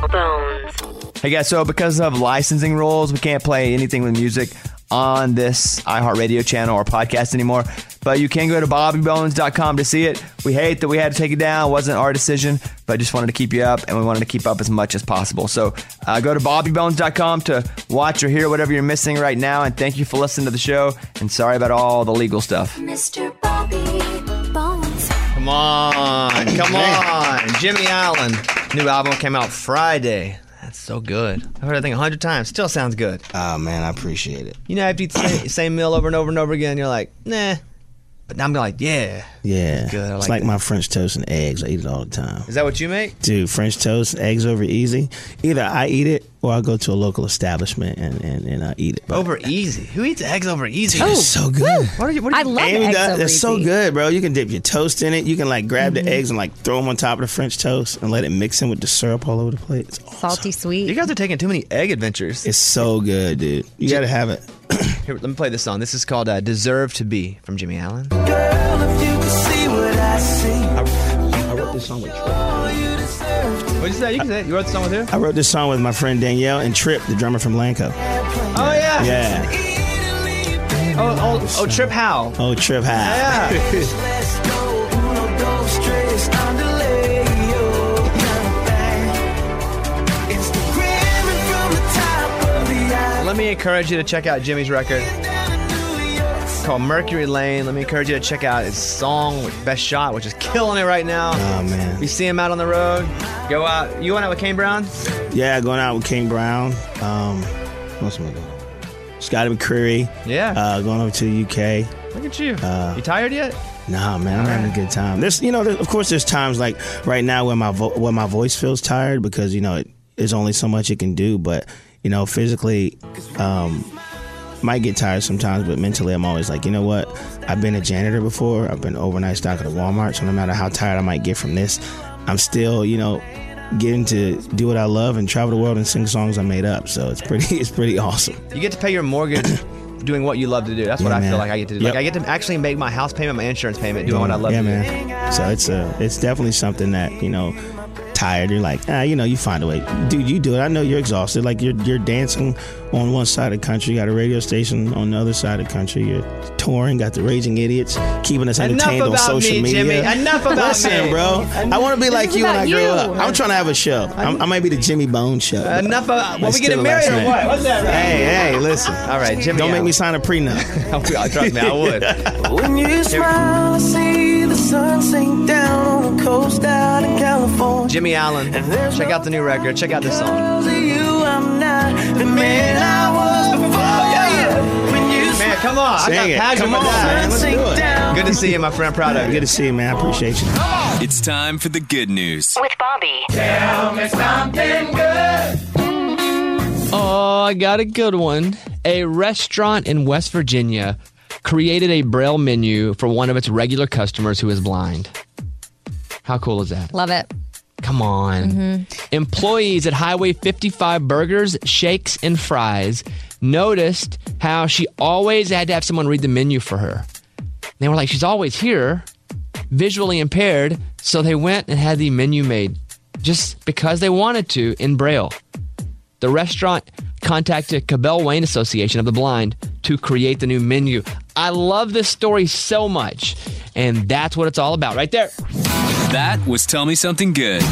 Hey guys, so because of licensing rules, we can't play anything with music on this iHeartRadio channel or podcast anymore. But you can go to bobby bones dot com to see it. We hate that we had to take it down. It wasn't our decision, but I just wanted to keep you up, and we wanted to keep up as much as possible. So uh, go to bobby bones dot com to watch or hear whatever you're missing right now. And thank you for listening to the show. And sorry about all the legal stuff. Mister Bobby Bones. Come on, come on. Jimmy Allen. New album came out Friday. That's so good. I've heard that thing a hundred times. Still sounds good. Oh, man, I appreciate it. You know, after you eat the same, same meal over and over and over again, you're like, nah. But now I'm like, yeah. Yeah. Good, I It's like like that. my French toast and eggs. I eat it all the time. Is that what you make? Dude, French toast, eggs over easy. Either I eat it or I go to a local establishment and, and, and I eat it. But Over easy. Who eats eggs over easy? Dude, it's so good. What are you? What are I you love Amy eggs does, over it's so easy. good, bro. You can dip your toast in it. You can like grab Mm-hmm. the eggs and like throw them on top of the French toast and let it mix in with the syrup all over the plate. It's awesome. Salty sweet. You guys are taking too many egg adventures. It's so good, dude. You gotta have it. Here, let me play this song. This is called uh, Deserve to Be from Jimmy Allen. Girl, if you could see what I see, I wrote this song with Trey. oh, you deserve to What'd you say? You can say it. You wrote the song with who? I wrote this song with my friend Danielle and Trip, the drummer from Lanco. Oh, yeah. Yeah. Oh, oh, oh Trip Howe. Oh, Trip Howe. Yeah. Let me encourage you to check out Jimmy's record. It's called Mercury Lane. Let me encourage you to check out his song with Best Shot, which is killing it right now. Oh, man. You see him out on the road. Go out. You went out with Kane Brown? Yeah, going out with Kane Brown. Um, what's my name? Scotty McCreery. Yeah. Uh, going over to the U K. Look at you. Uh, you tired yet? Nah, man, I'm having a good time. There's, you know, there, of course, there's times like right now where my vo- where my voice feels tired because you know it, there's only so much it can do. But you know, physically, um, might get tired sometimes, but mentally, I'm always like, you know what? I've been a janitor before. I've been overnight stock at a Walmart, so no matter how tired I might get from this, I'm still, you know, getting to do what I love and travel the world and sing songs I made up. So it's pretty, it's pretty awesome. You get to pay your mortgage doing what you love to do. That's what Yeah, I man. feel like I get to do. Yep. Like I get to actually make my house payment, my insurance payment, doing what I love yeah, to man. do. So it's a, it's definitely something that you know. Tired, you're like, ah, you know, you find a way, dude. You do it. I know you're exhausted. Like you're you're dancing on one side of the country, you got a radio station on the other side of the country. You're touring, got the Raging Idiots, keeping us Enough entertained on about social me, media. Jimmy. Enough about Listen, me. bro. I want to be This like is you when about I grow you. up. I'm trying to have a show. I'm, I might be the Jimmy Bone show. but Enough about. I'm Well, we still getting the married last or name. what? What's that? Right? Hey, hey, listen. All right, Jimmy. Don't make Allen. me sign a prenup. Trust me, I would. When you smile, I see the sun sink down on the coast out in California. Jimmy Allen. Check out the new record. Check out this song. Because of you, I'm not the man I was before. Yeah, yeah. When you Man, come on. I Sing got it. passion Come with on, that. man. Let's do it. down. Good to see you, my friend. Proud of you. Good to see you, man. I appreciate you. It's time for the good news. With Bobby. Tell me something good. Oh, I got a good one. A restaurant in West Virginia created a Braille menu for one of its regular customers who is blind. How cool is that? Love it. Come on. Mm-hmm. Employees at Highway fifty-five Burgers, Shakes, and Fries noticed how she always had to have someone read the menu for her. They were like, she's always here, visually impaired, so they went and had the menu made just because they wanted to in Braille. The restaurant contacted Cabell Wayne Association of the Blind to create the new menu. I love this story so much, and that's what it's all about right there. That was Tell Me Something Good.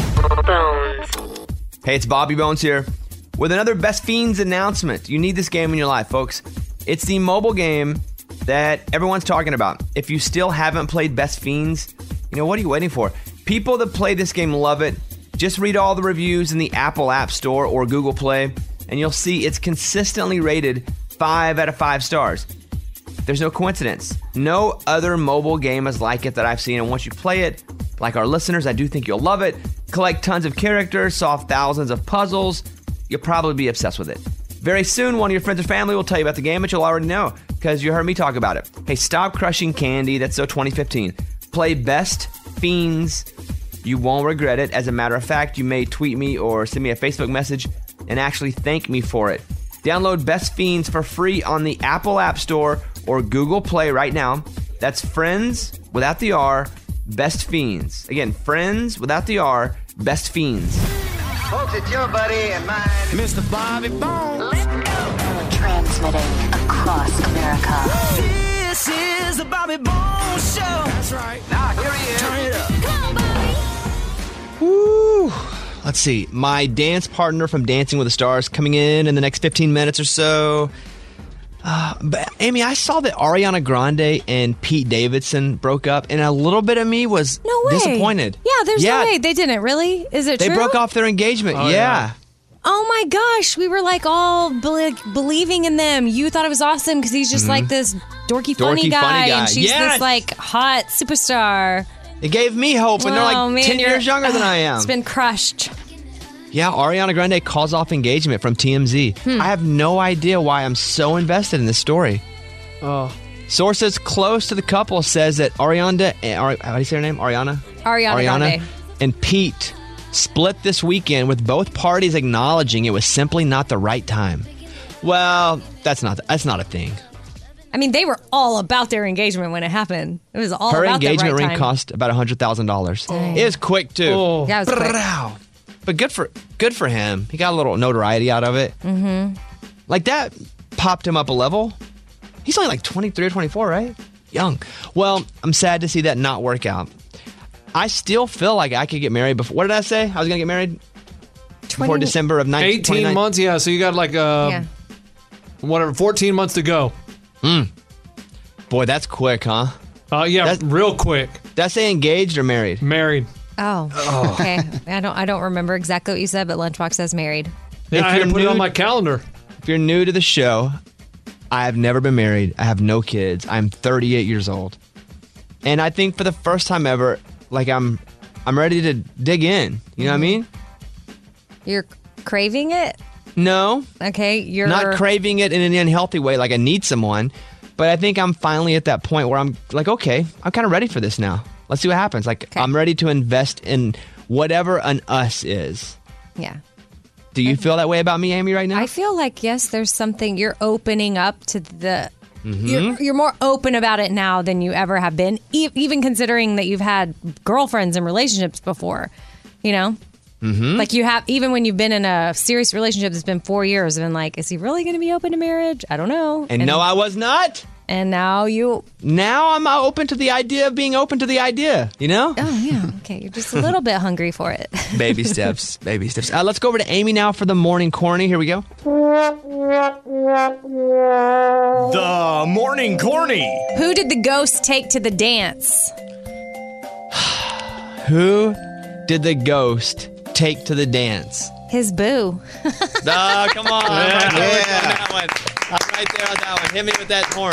Hey, it's Bobby Bones here with another Best Fiends announcement. You need this game in your life, folks. It's the mobile game that everyone's talking about. If you still haven't played Best Fiends, you know, what are you waiting for? People that play this game love it. Just read all the reviews in the Apple App Store or Google Play, and you'll see it's consistently rated five out of five stars. There's no coincidence. No other mobile game is like it that I've seen, and once you play it, like our listeners, I do think you'll love it. Collect tons of characters, solve thousands of puzzles. You'll probably be obsessed with it. Very soon, one of your friends or family will tell you about the game, but you'll already know because you heard me talk about it. Hey, stop crushing candy. That's so twenty fifteen. Play Best Fiends. You won't regret it. As a matter of fact, you may tweet me or send me a Facebook message and actually thank me for it. Download Best Fiends for free on the Apple App Store or Google Play right now. That's Friends without the R, Best Fiends. Again, Friends without the R, Best Fiends. Folks, it's your buddy and mine, Mister Bobby Bones. Let's go. Transmitting across America. This is the Bobby Bones Show. That's right. Now, here he is. Turn it up. Come on, Bobby. Woo. Let's see. My dance partner from Dancing with the Stars coming in in the next fifteen minutes or so. Uh, but Amy, I saw that Ariana Grande and Pete Davidson broke up, and a little bit of me was No way. disappointed. Yeah, there's Yeah. no way. They didn't, really? Is it They true? broke off their engagement. Oh, yeah. yeah. Oh my gosh, we were like all be- believing in them. You thought it was awesome because he's just like this dorky, funny, Mm-hmm. Dorky, guy, funny guy. and she's Yes. this like hot superstar. It gave me hope, and they're Oh, like man, ten you're- years younger than I am. It's been crushed. Yeah, Ariana Grande calls off engagement from T M Z. Hmm. I have no idea why I'm so invested in this story. Oh. Sources close to the couple says that Ariana, eh, Ari, how do you say her name? Ariana? Ariana, Grande. and Pete split this weekend with both parties acknowledging it was simply not the right time. Well, that's not that's not a thing. I mean, they were all about their engagement when it happened. It was all Her about engagement the right ring time. cost about one hundred thousand dollars. It was quick, too. Oh. Yeah, it was quick. Brow. But good for good for him. He got a little notoriety out of it. Mm-hmm. Like that popped him up a level. He's only like twenty-three or twenty-four, right? Young. Well, I'm sad to see that not work out. I still feel like I could get married before. What did I say? I was going to get married before December of nineteen eighteen twenty-nine. months, yeah. So you got like uh, Yeah. whatever, fourteen months to go. Mm. Boy, that's quick, huh? Uh, yeah, That's- real quick. Did I say engaged or married? Married. Oh, Oh. okay. I don't I don't remember exactly what you said, but Lunchbox says married. Yeah, If I had you're to put it on new- my calendar. If you're new to the show, I have never been married. I have no kids. I'm thirty-eight years old. And I think for the first time ever, like I'm I'm ready to dig in. You know what I mean? You're craving it? No. Okay, you're Not craving it in an unhealthy way, like I need someone. But I think I'm finally at that point where I'm like, okay, I'm kind of ready for this now. Let's see what happens. Like, I'm ready to invest in whatever an us is. Yeah. Do you feel that way about me, Amy, right now? I feel like yes, there's something you're opening up to the. Mhm. You're, you're more open about it now than you ever have been, e- even considering that you've had girlfriends and relationships before. You know, Mm-hmm. like you have, even when you've been in a serious relationship that's been four years, been like, is he really going to be open to marriage? I don't know. And, no, I was not. And now you. Now I'm open to the idea of being open to the idea, you know? Oh, yeah. Okay. You're just a little bit hungry for it. Baby steps, baby steps. Uh, let's go over to Amy now for the morning corny. Here we go. The morning corny. Who did the ghost take to the dance? Who did the ghost take to the dance? His boo. Oh, come on. I'm right there Yeah. on that one. I'm right there on that one. Hit me with that horn.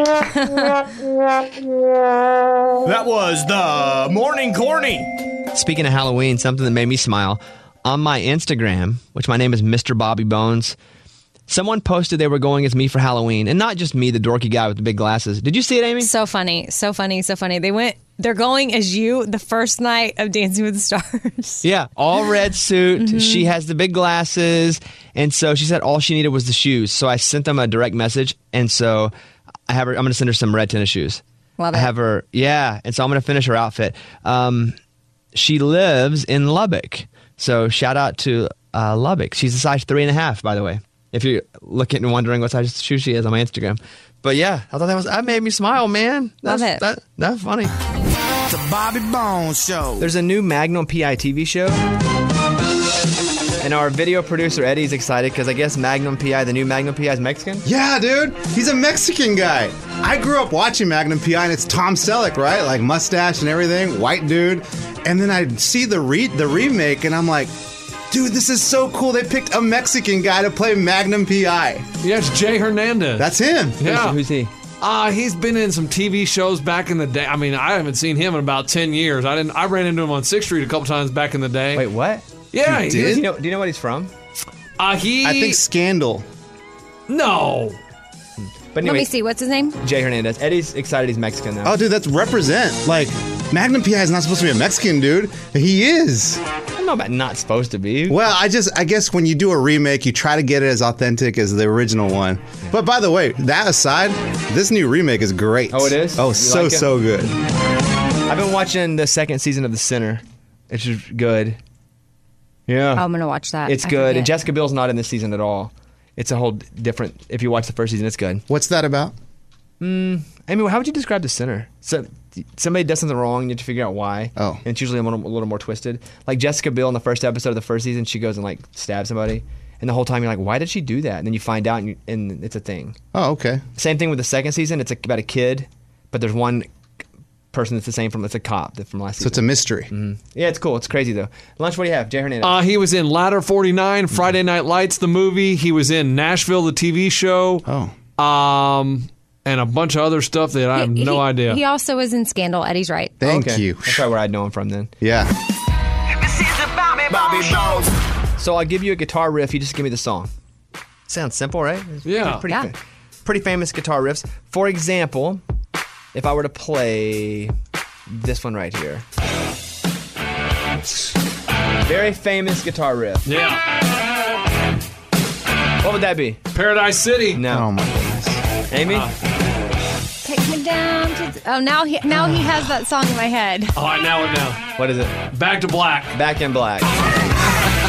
That was the morning corny. Speaking of Halloween, something that made me smile. On my Instagram, which my name is Mister Bobby Bones, someone posted they were going as me for Halloween. And not just me, the dorky guy with the big glasses. Did you see it, Amy? So funny. So funny. So funny. They went, they're going as you the first night of Dancing with the Stars. Yeah, all red suit. She has the big glasses. And so she said all she needed was the shoes. So I sent them a direct message. And so I have her, I'm going to send her some red tennis shoes. Love I it. have her, yeah. And so I'm going to finish her outfit. Um, she lives in Lubbock. So shout out to uh, Lubbock. She's a size three and a half, by the way. If you're looking and wondering what size shoe she is on my Instagram. But yeah, I thought that was, that made me smile, man. That's, Love it. That, that's funny. The Bobby Bones Show. There's a new Magnum P I T V show. And our video producer Eddie's excited because I guess Magnum P I, the new Magnum P I, is Mexican. Yeah, dude. He's a Mexican guy. I grew up watching Magnum P I, and it's Tom Selleck, right? Like mustache and everything, white dude. And then I see the re- the remake, and I'm like, dude, this is so cool. They picked a Mexican guy to play Magnum P I. Yeah, it's Jay Hernandez. That's him. Yeah. Who's he? Uh, he's been in some T V shows back in the day. I mean, I haven't seen him in about ten years. I didn't. I ran into him on sixth Street a couple times back in the day. Wait, what? Yeah, You he did? was- Do you know, do you know what he's from? Uh, he. I think Scandal. No. But Let anyway, me see. What's his name? Jay Hernandez. Eddie's excited he's Mexican now. Oh, dude, that's represent. Like, Magnum P I is not supposed to be a Mexican dude. He is. I don't know about not supposed to be. Well, I just, I guess when you do a remake, you try to get it as authentic as the original one. But by the way, that aside, this new remake is great. Oh, it is? Oh, You so, like it? so good. I've been watching the second season of The Sinner. It's just good. Yeah. Oh, I'm going to watch that. It's I good. forget. And Jessica Biel's not in this season at all. It's a whole different. If you watch the first season, it's good. What's that about? Mm, I mean, how would you describe The Sinner? So somebody does something wrong, and you have to figure out why. Oh. And it's usually a little, a little more twisted. Like Jessica Biel in the first episode of the first season, she goes and like stabs somebody, and the whole time you're like, why did she do that? And then you find out, and, you, and it's a thing. Oh, okay. Same thing with the second season. It's about a kid, but there's one person that's the same from. It's a cop that from last So season. it's a mystery. Mhm. Yeah, it's cool. It's crazy though. Lunch, what do you have? Jay Hernandez. Uh, he was in Ladder forty-nine, Friday Night Lights, the movie. He was in Nashville, the T V show. Oh. Um, and a bunch of other stuff that I have no he, idea. He also was in Scandal. Eddie's right. Thank Okay. you. That's probably where I'd know him from then. Yeah. Bobby Bones. So I'll give you a guitar riff. You just give me the song. Sounds simple, right? It's Yeah. Pretty, Yeah. fa- pretty famous guitar riffs. For example, if I were to play this one right here. Very famous guitar riff. Yeah. What would that be? Paradise City. No. Oh my goodness. Amy? Take me down to. Oh, now he now he has that song in my head. Oh, I know it now. What is it? Back to Black. Back in Black.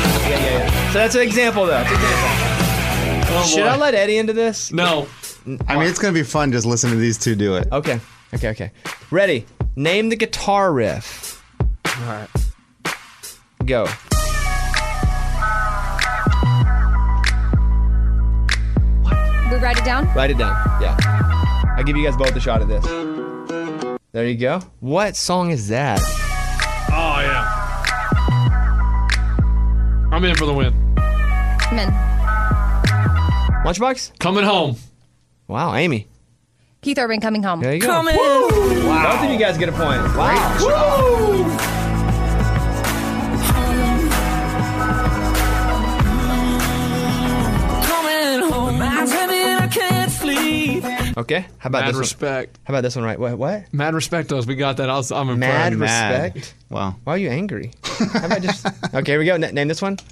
So that's an example, though. That's an example. Oh, Should boy. I let Eddie into this? No. I mean, it's gonna be fun just listening to these two do it. Okay. Okay. Okay. Ready? Name the guitar riff. All right. Go. We write it down? Write it down. Yeah. I'll give you guys both a shot at this. There you go. What song is that? Oh, yeah. I'm in for the win. Come in. Lunchbox? Coming home. Wow, Amy. Keith Urban coming home. There you go. Coming. Wow. Both of you guys get a point. Wow. Woo! Coming home. Mind's heavy and I can't sleep. Okay. How about Mad this respect. one? How about this one? Right? What? What? Mad respectos. We got that. I was, I'm impressed. Mad Mad. respect. Wow. Why are you angry? How about just? Okay, here we go. N- name this one.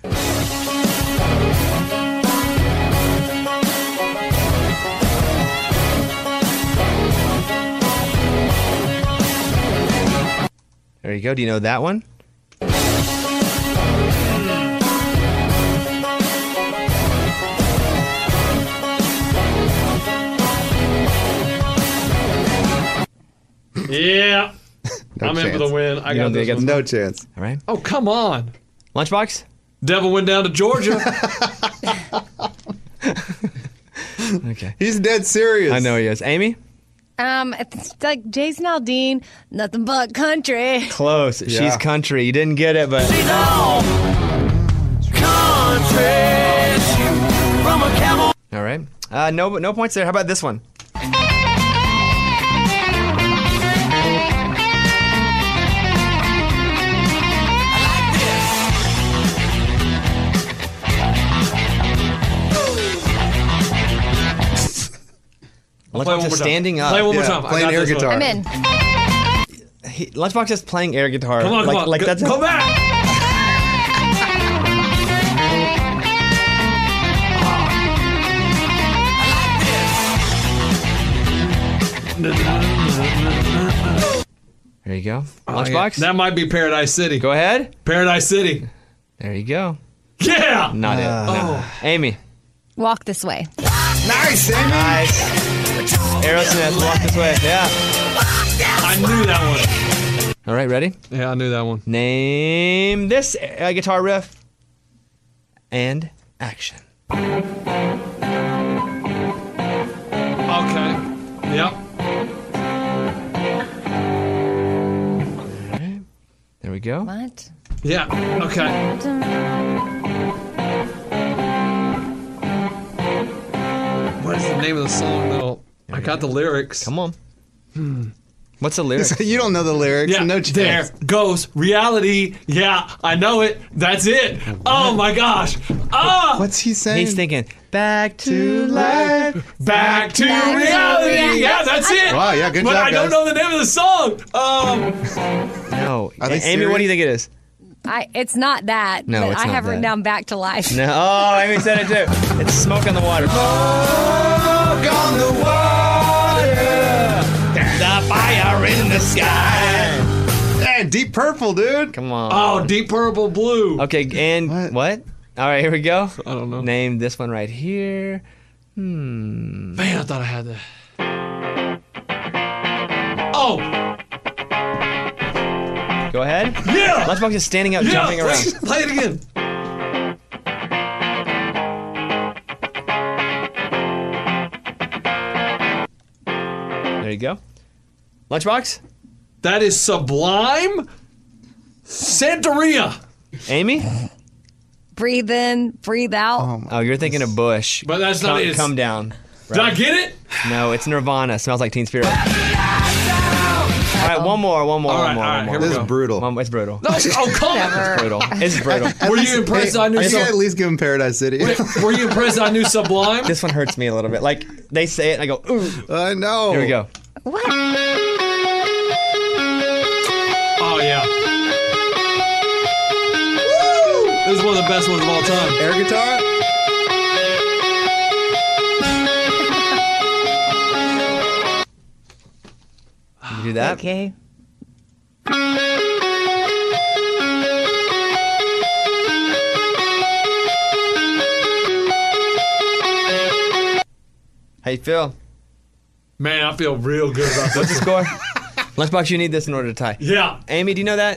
There you go. Do you know that one? Yeah. No I'm in for chance. the win. I You got don't this think one. No chance. All right. Oh, come on. Lunchbox? Devil went down to Georgia. Okay. He's dead serious. I know he is. Amy? Um, it's like Jason Aldean, nothing but country. Close. Yeah. She's country. You didn't get it, but. All right. Uh, no, no points there. How about this one? Play Lunchbox one is more time. standing up. Play one more Yeah, time. I playing got air this one. guitar. I'm in. He, Lunchbox is playing air guitar. Come on, like, come on. Like Go, that's go back. There you go. Oh, Lunchbox? yeah. That might be Paradise City. Go ahead. Paradise City. There you go. Yeah. Not it. Oh. No. Amy. Walk this way. Nice, Amy. Nice. Aerosmith, walk this way. Yeah. I knew that one. All right, ready? Yeah, I knew that one. Name this uh, guitar riff. And action. Okay. Yep. There we go. What? Yeah. Okay. What is the name of the song though? I got the lyrics. Come on. Hmm. What's the lyrics? You don't know the lyrics. Yeah, No there chance. goes reality. Yeah, I know it. That's it. Oh my gosh. Ah, What's he saying? He's thinking, back to life. back to Back to reality. reality. Yeah, that's it. Wow, yeah, good but job, I don't guys. know the name of the song. Um, No. Are they A- Amy, what do you think it is? I, it's not that. No, but it's I not have written that. down back to life. No. Oh, Amy said it too. It's Smoke on the Water. Smoke on the water. The fire in the sky. Hey, Deep Purple, dude. Come on. oh, Deep Purple Blue. Okay, and What? what? All right, here we go. I don't know. Name this one right here. Hmm. Man, I thought I had that. Oh, Go ahead. yeah. Lunchbox is standing up, Yeah, jumping around. play it again. There you go. Lunchbox. That is Sublime Santeria. Amy. Breathe in, breathe out. Oh, you're thinking of Bush. But that's not come, it. It's- Come down. Did I get it? No, it's Nirvana. Smells like Teen Spirit. All right, one more, one more, All one right, more, all right, one more. here we This go. is brutal. One- it's brutal. No, oh, come on. It's brutal. It's brutal. Were you impressed I knew You Sub- gotta at least give him Paradise City. Were you impressed I knew Sublime? This one hurts me a little bit. Like they say it, and I go, ooh. I know. Here we go. What? Oh, yeah. This is one of the best ones of all time. Air guitar. You do that. Okay. How you feel? Man, I feel real good about What's this. the score? Lunchbox, you need this in order to tie. Yeah. Amy, do you know that?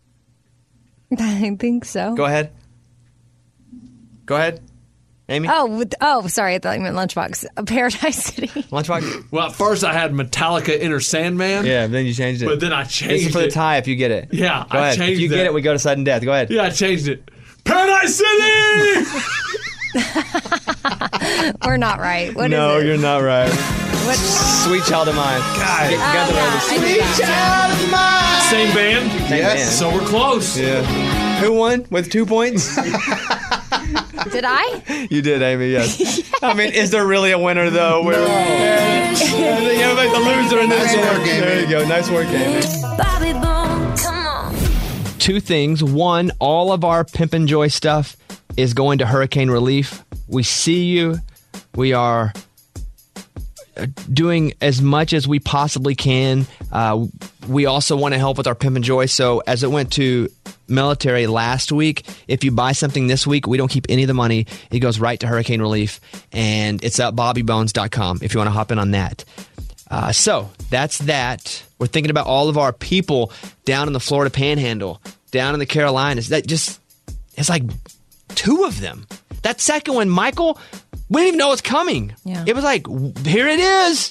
I think so. Go ahead. Go ahead. Amy? Oh, with, oh, sorry. I thought you meant Lunchbox. Uh, Paradise City. Lunchbox? Well, at first I had Metallica Inner Sandman. Yeah, then you changed it. But then I This changed is for the it. tie if you get it. Yeah, Go I ahead. If changed you get it. it, we go to sudden death. Go ahead. Yeah, I changed it. Paradise City! We're not right. What is no, it? you're not right. What? Sweet Child of Mine. God. Get, Oh, got the yeah, right- I knew that. Child of mine. Same band? Same Yes. band. So we're close. Yeah. Who won with two points? Did I? You did, Amy, yes. I mean, is there really a winner, though? We're, I think everybody's the loser in this Nice one. work, Amy. There you go. Nice work, Amy. Bobby Bones, come on. Two things. One, all of our Pimp and Joy stuff is going to hurricane relief. We see you. We are uh, doing as much as we possibly can. Uh, we also want to help with our Pimp and Joy. So as it went to military last week, if you buy something this week, we don't keep any of the money. It goes right to hurricane relief. And it's at bobby bones dot com if you want to hop in on that. Uh, so that's that. We're thinking about all of our people down in the Florida Panhandle, down in the Carolinas. That just, it's like two of them. That second one, Michael, we didn't even know it's coming. Yeah. It was like, here it is.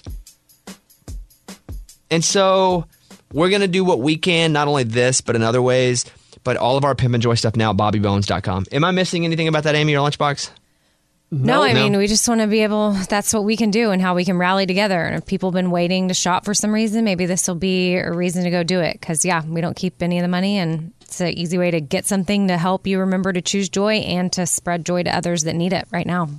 And so we're going to do what we can, not only this, but in other ways, but all of our Pimp and Joy stuff now at bobby bones dot com. Am I missing anything about that, Amy, your lunchbox? No, I No. mean, we just want to be able, that's what we can do and how we can rally together. And if people have been waiting to shop for some reason, maybe this will be a reason to go do it. Because, yeah, we don't keep any of the money. And it's an easy way to get something to help you remember to choose joy and to spread joy to others that need it right now.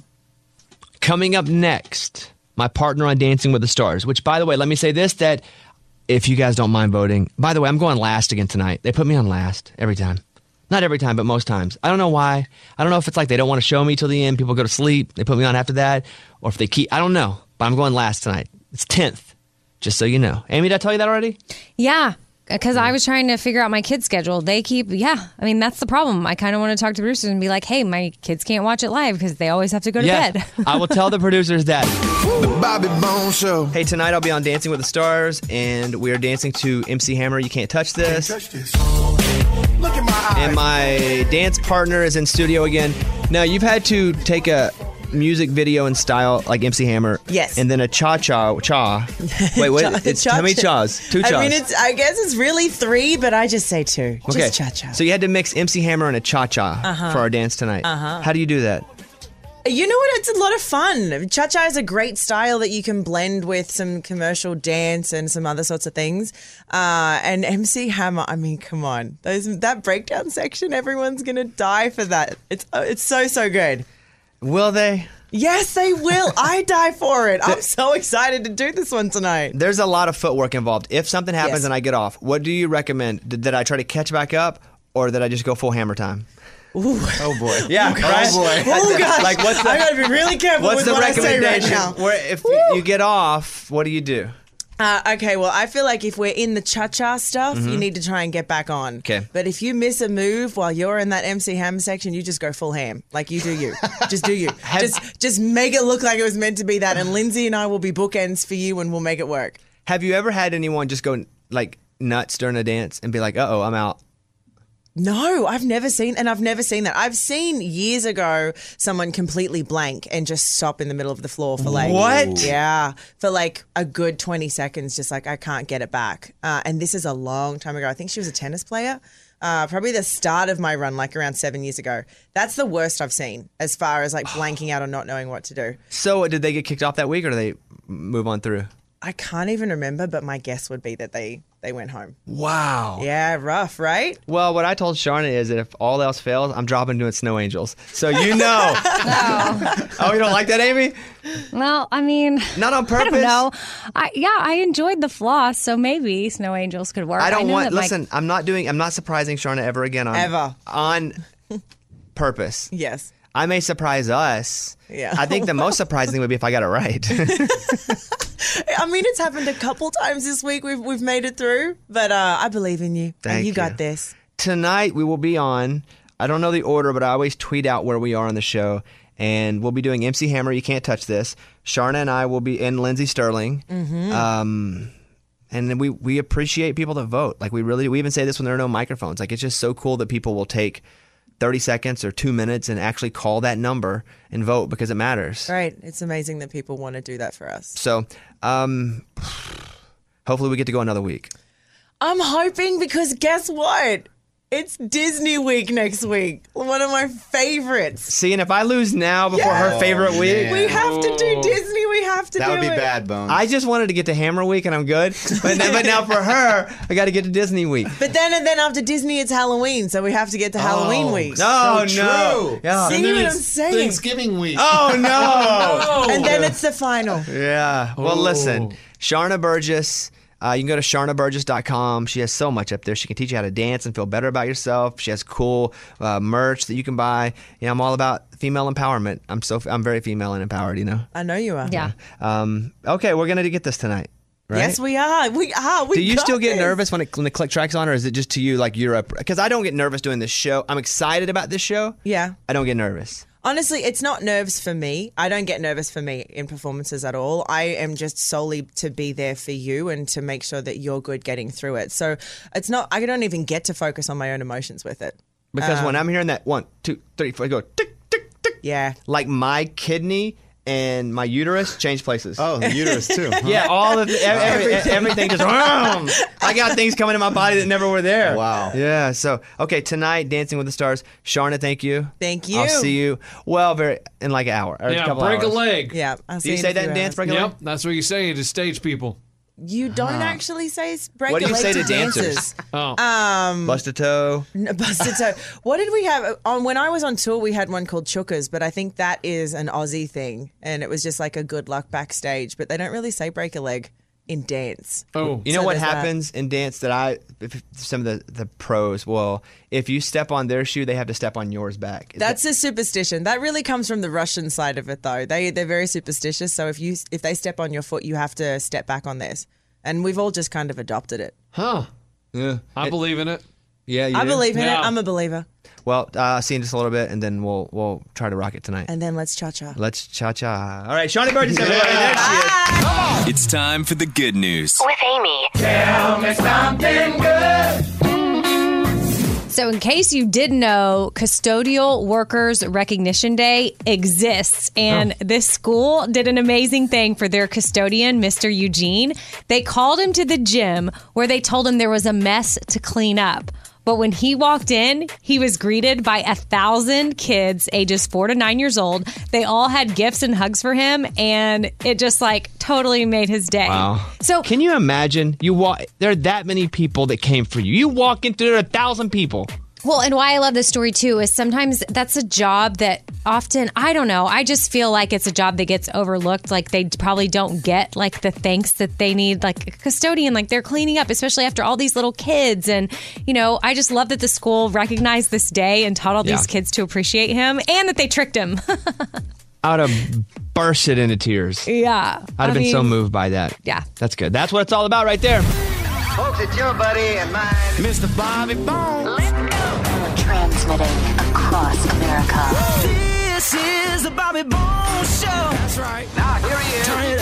Coming up next, my partner on Dancing with the Stars, which, by the way, let me say this, that if you guys don't mind voting, by the way, I'm going last again tonight. They put me on last every time. Not every time, but most times. I don't know why. I don't know if it's like they don't want to show me till the end. People go to sleep. They put me on after that. Or if they keep, I don't know. But I'm going last tonight. It's tenth, just so you know. Amy, did I tell you that already? Yeah, because I was trying to figure out my kids' schedule. They keep, yeah, I mean, that's the problem. I kind of want to talk to producers and be like, hey, my kids can't watch it live because they always have to go to Yeah. bed. I will tell the producers that. The Bobby Bones Show. Hey, tonight I'll be on Dancing with the Stars, and we are dancing to M C Hammer, You Can't Touch This. Touch this. Look at my eyes. And my dance partner is in studio again. Now, you've had to take a music video in style like M C Hammer. Yes. And then a cha-cha, cha. Wait, wait, Cha- it's cha- how many chas? Two chas. I mean, it's. I guess it's really three, but I just say two. okay. Just cha-cha. So you had to mix M C Hammer and a cha-cha Uh-huh. for our dance tonight. Uh-huh. How do you do that? You know what? It's a lot of fun. Cha-cha is a great style that you can blend with some commercial dance and some other sorts of things. Uh, and M C Hammer, I mean, come on. Those That breakdown section, everyone's going to die for that. It's uh, it's so, so good. Will they? Yes, they will. I die for it. I'm so excited to do this one tonight. There's a lot of footwork involved. If something happens Yes. and I get off, what do you recommend? Did, did I try to catch back up, or did I just go full hammer time? Ooh. Oh boy! Yeah, Oh, gosh. right? Oh gosh! Like, what's the, I gotta be really careful what's with the what I say right recommendation? now. Where if you get off, what do you do? Uh, okay, well, I feel like if we're in the cha-cha stuff, you Mhm. need to try and get back on. Okay. But if you miss a move while you're in that M C Hammer section, you just go full ham. Like, you do you. Just do you. just just make it look like it was meant to be that. And Lindsay and I will be bookends for you and we'll make it work. Have you ever had anyone just go like nuts during a dance and be like, "Uh oh, I'm out"? No, I've never seen, and I've never seen that. I've seen years ago someone completely blank and just stop in the middle of the floor for like What? Yeah, for like a good twenty seconds, just like I can't get it back. Uh, and this is a long time ago. I think she was a tennis player. Uh, probably the start of my run, like around seven years ago. That's the worst I've seen as far as like blanking out or not knowing what to do. So did they get kicked off that week, or did they move on through? I can't even remember, but my guess would be that they they went home. Wow. Yeah, rough, right? Well, what I told Sharna is that if all else fails, I'm dropping doing Snow Angels. So you know. Oh, you don't like that, Amy? Well, I mean, not on purpose. I don't know. I, yeah, I enjoyed the floss, so maybe Snow Angels could work. I don't know want. that my- Listen, I'm not doing. I'm not surprising Sharna ever again on Ever. on purpose. Yes. I may surprise us. Yeah. I think the most surprising thing would be if I got it right. I mean, it's happened a couple times this week. We've we've made it through, but uh, I believe in you. Thank and you you. got this. Tonight we will be on. I don't know the order, but I always tweet out where we are on the show. And we'll be doing M C Hammer, You Can't Touch This. Sharna and I will be, and Lindsey Sterling. Mhm. Um, and then we, we appreciate people that vote. Like we really, we even say this when there are no microphones. Like it's just so cool that people will take thirty seconds or two minutes and actually call that number and vote because it matters. Right. It's amazing that people want to do that for us. So um, hopefully we get to go another week. I'm hoping because guess what? It's Disney week next week. One of my favorites. See, and if I lose now before Yeah. her favorite week, We have to do Disney. We have to do it. Bones. I just wanted to get to Hammer Week and I'm good. But, but now for her, I got to get to Disney Week. But then and then after Disney, it's Halloween, so we have to get to Halloween week. No, no. Yeah. See And then what it's I'm saying? Thanksgiving week. Oh, no. And then it's the final. Yeah. Well, listen, Sharna Burgess. Uh, you can go to sharna burgess dot com. She has so much up there. She can teach you how to dance and feel better about yourself. She has cool uh, merch that you can buy. You know, I'm all about female empowerment. I'm so I'm very female and empowered. You know. I know you are. Yeah. Um, okay, we're gonna get this tonight. Right? Yes, we are. We are. We Do you got still get this. nervous when, it, when the click track's on, or is it just to you like you're up? Because I don't get nervous doing this show. I'm excited about this show. Yeah. I don't get nervous. Honestly, it's not nerves for me. I don't get nervous for me in performances at all. I am just solely to be there for you and to make sure that you're good getting through it. So it's not, I don't even get to focus on my own emotions with it. Because Um, when I'm hearing that one, two, three, four, I go tick, tick, tick. Yeah. Like my kidney and my uterus change places. Oh, the uterus too. Huh? Yeah, all of the, every, everything. everything just. I got things coming in my body that never were there. Wow. Yeah. So okay, tonight, Dancing with the Stars. Sharna, thank you. Thank you. I'll see you. Well, very in like an hour. Or a Yeah, couple break hours. a leg. Yeah. I'll Do you see say in a that few in dance? hours. Break a leg. Yep, that's what you say to stage people. You don't actually say s- break What a do you leg say to dancers. dancers? Oh. Um, Bust a toe. N- Busted toe. What did we have on when I was on tour? We had one called Chookers, but I think that is an Aussie thing, and it was just like a good luck backstage. But they don't really say break a leg in dance. Oh. You know So what there's that. happens in dance that I, if some of the, the pros, well, if you step on their shoe, they have to step on yours back. Is That's a superstition. That really comes from the Russian side of it, though. They they're very superstitious. So if you if they step on your foot, you have to step back on theirs. And we've all just kind of adopted it. Huh. that, yeah. I believe in it. Yeah, you I do? believe in Yeah. it. I'm a believer. Well, uh, see you in just a little bit, and then we'll we'll try to rock it tonight. And then let's cha cha. Let's cha cha. All right, Shawnee Burgess, everybody. There she is. It's time for the good news. With Amy. Tell me something good. So, in case you didn't know, Custodial Workers Recognition Day exists. And this school did an amazing thing for their custodian, Mister Eugene. They called him to the gym where they told him there was a mess to clean up. But when he walked in, he was greeted by a thousand kids ages four to nine years old. They all had gifts and hugs for him, and it just like totally made his day. Wow. So Can you imagine? You walk. There are that many people that came for you. You walk into there, a thousand people. Well, and why I love this story too is sometimes that's a job that often, I don't know, I just feel like it's a job that gets overlooked. Like they probably don't get like the thanks that they need, like a custodian, like they're cleaning up, especially after all these little kids. And, you know, I just love that the school recognized this day and taught all Yeah. these kids to appreciate him and that they tricked him. I would have bursted into tears. yeah. I'd have I been so mean, moved by that. Yeah. That's good. That's what it's all about right there. Folks, it's your buddy and mine, Mister Bobby Bones. Transmitting across America. This is the Bobby Bones Show. That's right. Now, here he is. Turn it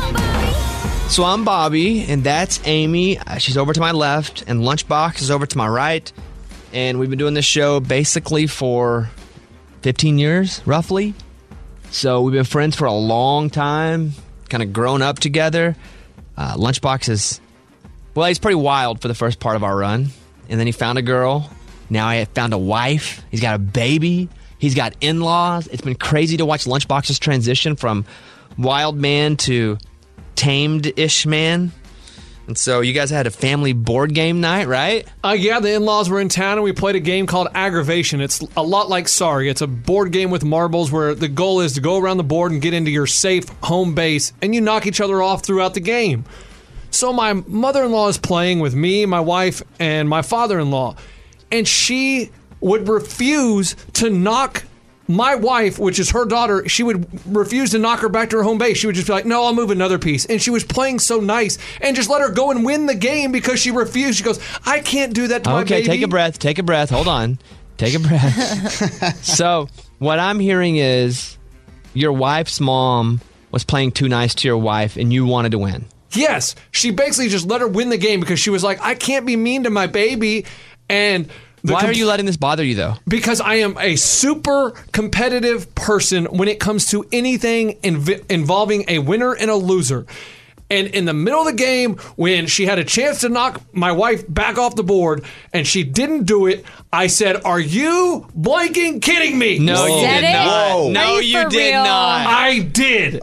up. So I'm Bobby, and that's Amy. Uh, She's over to my left, and Lunchbox is over to my right. And we've been doing this show basically for fifteen years, roughly. So we've been friends for a long time, kind of grown up together. Uh, Lunchbox is, well, he's pretty wild for the first part of our run. And then he found a girl. Now he found a wife. He's got a baby. He's got in-laws. It's been crazy to watch Lunchbox's transition from wild man to tamed-ish man. And so you guys had a family board game night, right? Uh, yeah, the in-laws were in town and we played a game called Aggravation. It's a lot like Sorry. It's a board game with marbles where the goal is to go around the board and get into your safe home base, and you knock each other off throughout the game. So my mother-in-law is playing with me, my wife, and my father-in-law, and she would refuse to knock my wife, which is her daughter, she would refuse to knock her back to her home base. She would just be like, no, I'll move another piece. And she was playing so nice and just let her go and win the game because she refused. She goes, I can't do that to my Okay, baby. take a breath. Take a breath. Hold on. Take a breath. So what I'm hearing is your wife's mom was playing too nice to your wife and you wanted to win. Yes, she basically just let her win the game because she was like, I can't be mean to my baby. And the Why com- are you letting this bother you, though? Because I am a super competitive person when it comes to anything inv- involving a winner and a loser. And in the middle of the game, when she had a chance to knock my wife back off the board and she didn't do it, I said, are you blanking kidding me? No, you Said did it? not. Are No, you you for did real? not. I did.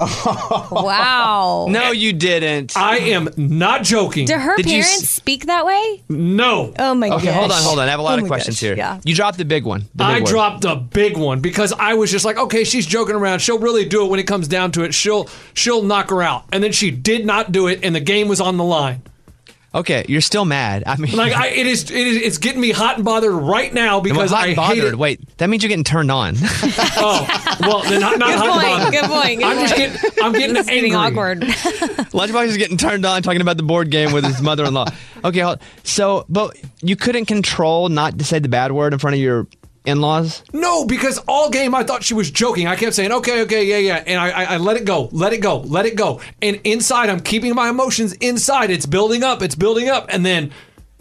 Wow. No, you didn't. I am not joking. Do her Did you parents s- speak that way? No. Oh my gosh. Okay, hold on, hold on. I have a lot Oh of my questions gosh, here. yeah. You dropped the big one. The big I word. dropped the big one because I was just like, okay, she's joking around. She'll really do it when it comes down to it. She'll she'll knock her out. And then she did not do it, and the game was on the line. Okay, you're still mad. I mean, Like I, it is, it is, it's getting me hot and bothered right now because hot I and hate bothered. it. Wait, that means you're getting turned on. Oh, well, then not, not Good hot point, and bothered. good point, good I'm just point. getting, I'm getting It's getting angry. awkward. Lunchbox is getting turned on talking about the board game with his mother-in-law. Okay, hold- so but you couldn't control not to say the bad word in front of your in-laws? No, because all game I thought she was joking. I kept saying, okay, okay, yeah, yeah. And I, I, I let it go, let it go, let it go. And inside, I'm keeping my emotions inside. It's building up, it's building up. And then,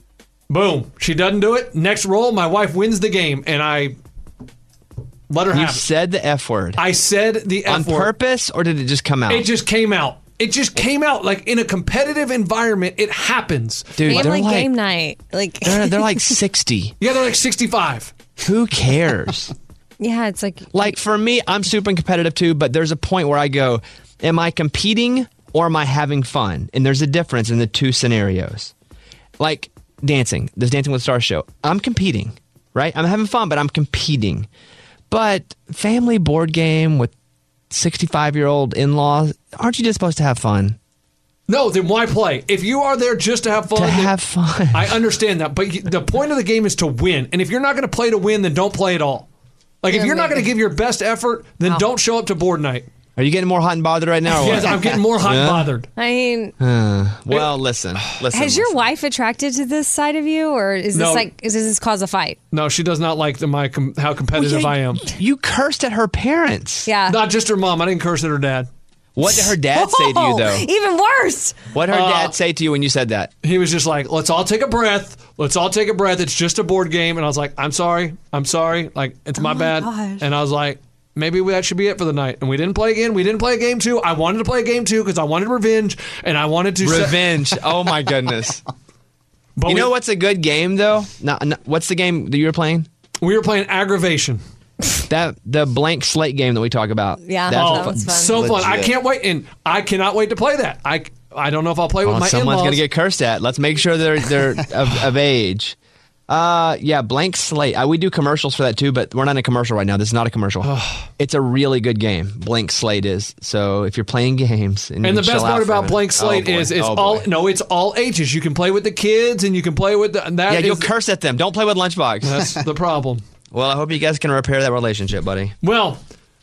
boom, she doesn't do it. Next roll, my wife wins the game. And I let her You have it. said the F word. I said the F On word. purpose, or did it just come out? It just came out. It just came out. Like in a competitive environment, it happens. Dude, they're Family like, game night. Like they're, they're like sixty. Yeah, they're like sixty-five. Who cares? yeah, it's like Like for me, I'm super competitive too, but there's a point where I go, am I competing or am I having fun? And there's a difference in the two scenarios. Like dancing, this Dancing with the Stars show. I'm competing, right? I'm having fun, but I'm competing. But family board game with sixty-five-year-old in-laws, aren't you just supposed to have fun? No, then why play? If you are there just to have fun, To then- have fun. I understand that, but you- the point of the game is to win. And if you're not going to play to win, then don't play at all. Like if Yeah, you're not going to maybe. give your best effort, then don't show up to board night. Are you getting more hot and bothered right now? Or Yes, what? I'm getting more hot and Yeah? bothered. I mean, Uh, well, listen, listen. has your listen. wife attracted to this side of you, or is this No. like is this cause a fight? No, she does not like the, my com- how competitive Well, I yeah, am. You cursed at her parents. Yeah. Not just her mom. I didn't curse at her dad. What did her dad say to you, Oh, though? even worse. What did her Uh, dad say to you when you said that? He was just like, let's all take a breath. Let's all take a breath. It's just a board game. And I was like, I'm sorry. I'm sorry. Like, it's my, my bad. gosh. And I was like, maybe that should be it for the night. And we didn't play again. We didn't play a game two. I wanted to play a game two because I wanted revenge. And I wanted to set- Revenge. Oh my goodness. But You we, know what's a good game though? Not, not- what's the game that you were playing? we were playing aggravation. That the blank slate game that we talk about. Yeah, That's that fun. was fun. So fun. I Legit. can't wait. And I cannot wait to play that. I, I don't know if I'll play with Well, my someone's in-laws. gonna get cursed at. Let's make sure they're they're of, of age. Uh, yeah, blank slate. Uh, we do commercials for that too, but we're not in a commercial right now. This is not a commercial. It's a really good game. Blank slate is. So if you're playing games, and, you And the can best chill out part for a about minute. Blank Slate Oh, boy. is it's Oh, all boy. no, it's all ages. You can play with the kids and you can play with the and that Yeah, you'll is- curse at them. Don't play with Lunchbox. That's the problem. Well, I hope you guys can repair that relationship, buddy. Well,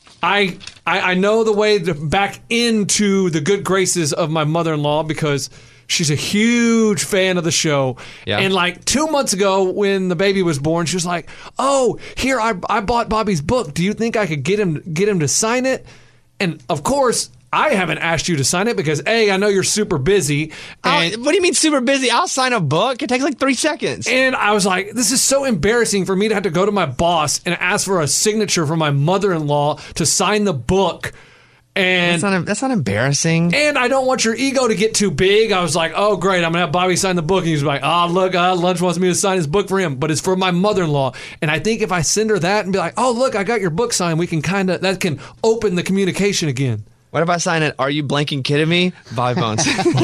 I, I I know the way to back into the good graces of my mother-in-law because she's a huge fan of the show. Yeah. And like two months ago when the baby was born, she was like, "Oh, here I I bought Bobby's book. Do you think I could get him get him to sign it?" And of course, I haven't asked you to sign it because A, I know you're super busy. I'll- And what do you mean super busy? I'll sign a book. It takes like three seconds. And I was like, this is so embarrassing for me to have to go to my boss and ask for a signature from my mother-in-law to sign the book. And That's not, that's not embarrassing. and I don't want your ego to get too big. I was like, oh, great, I'm going to have Bobby sign the book. And he's like, oh, look, uh, Lunch wants me to sign his book for him, but it's for my mother-in-law. And I think if I send her that and be like, oh, look, I got your book signed, we can kind of, that can open the communication again. What if I sign it? Are you blanking kidding me? Bobby Bones.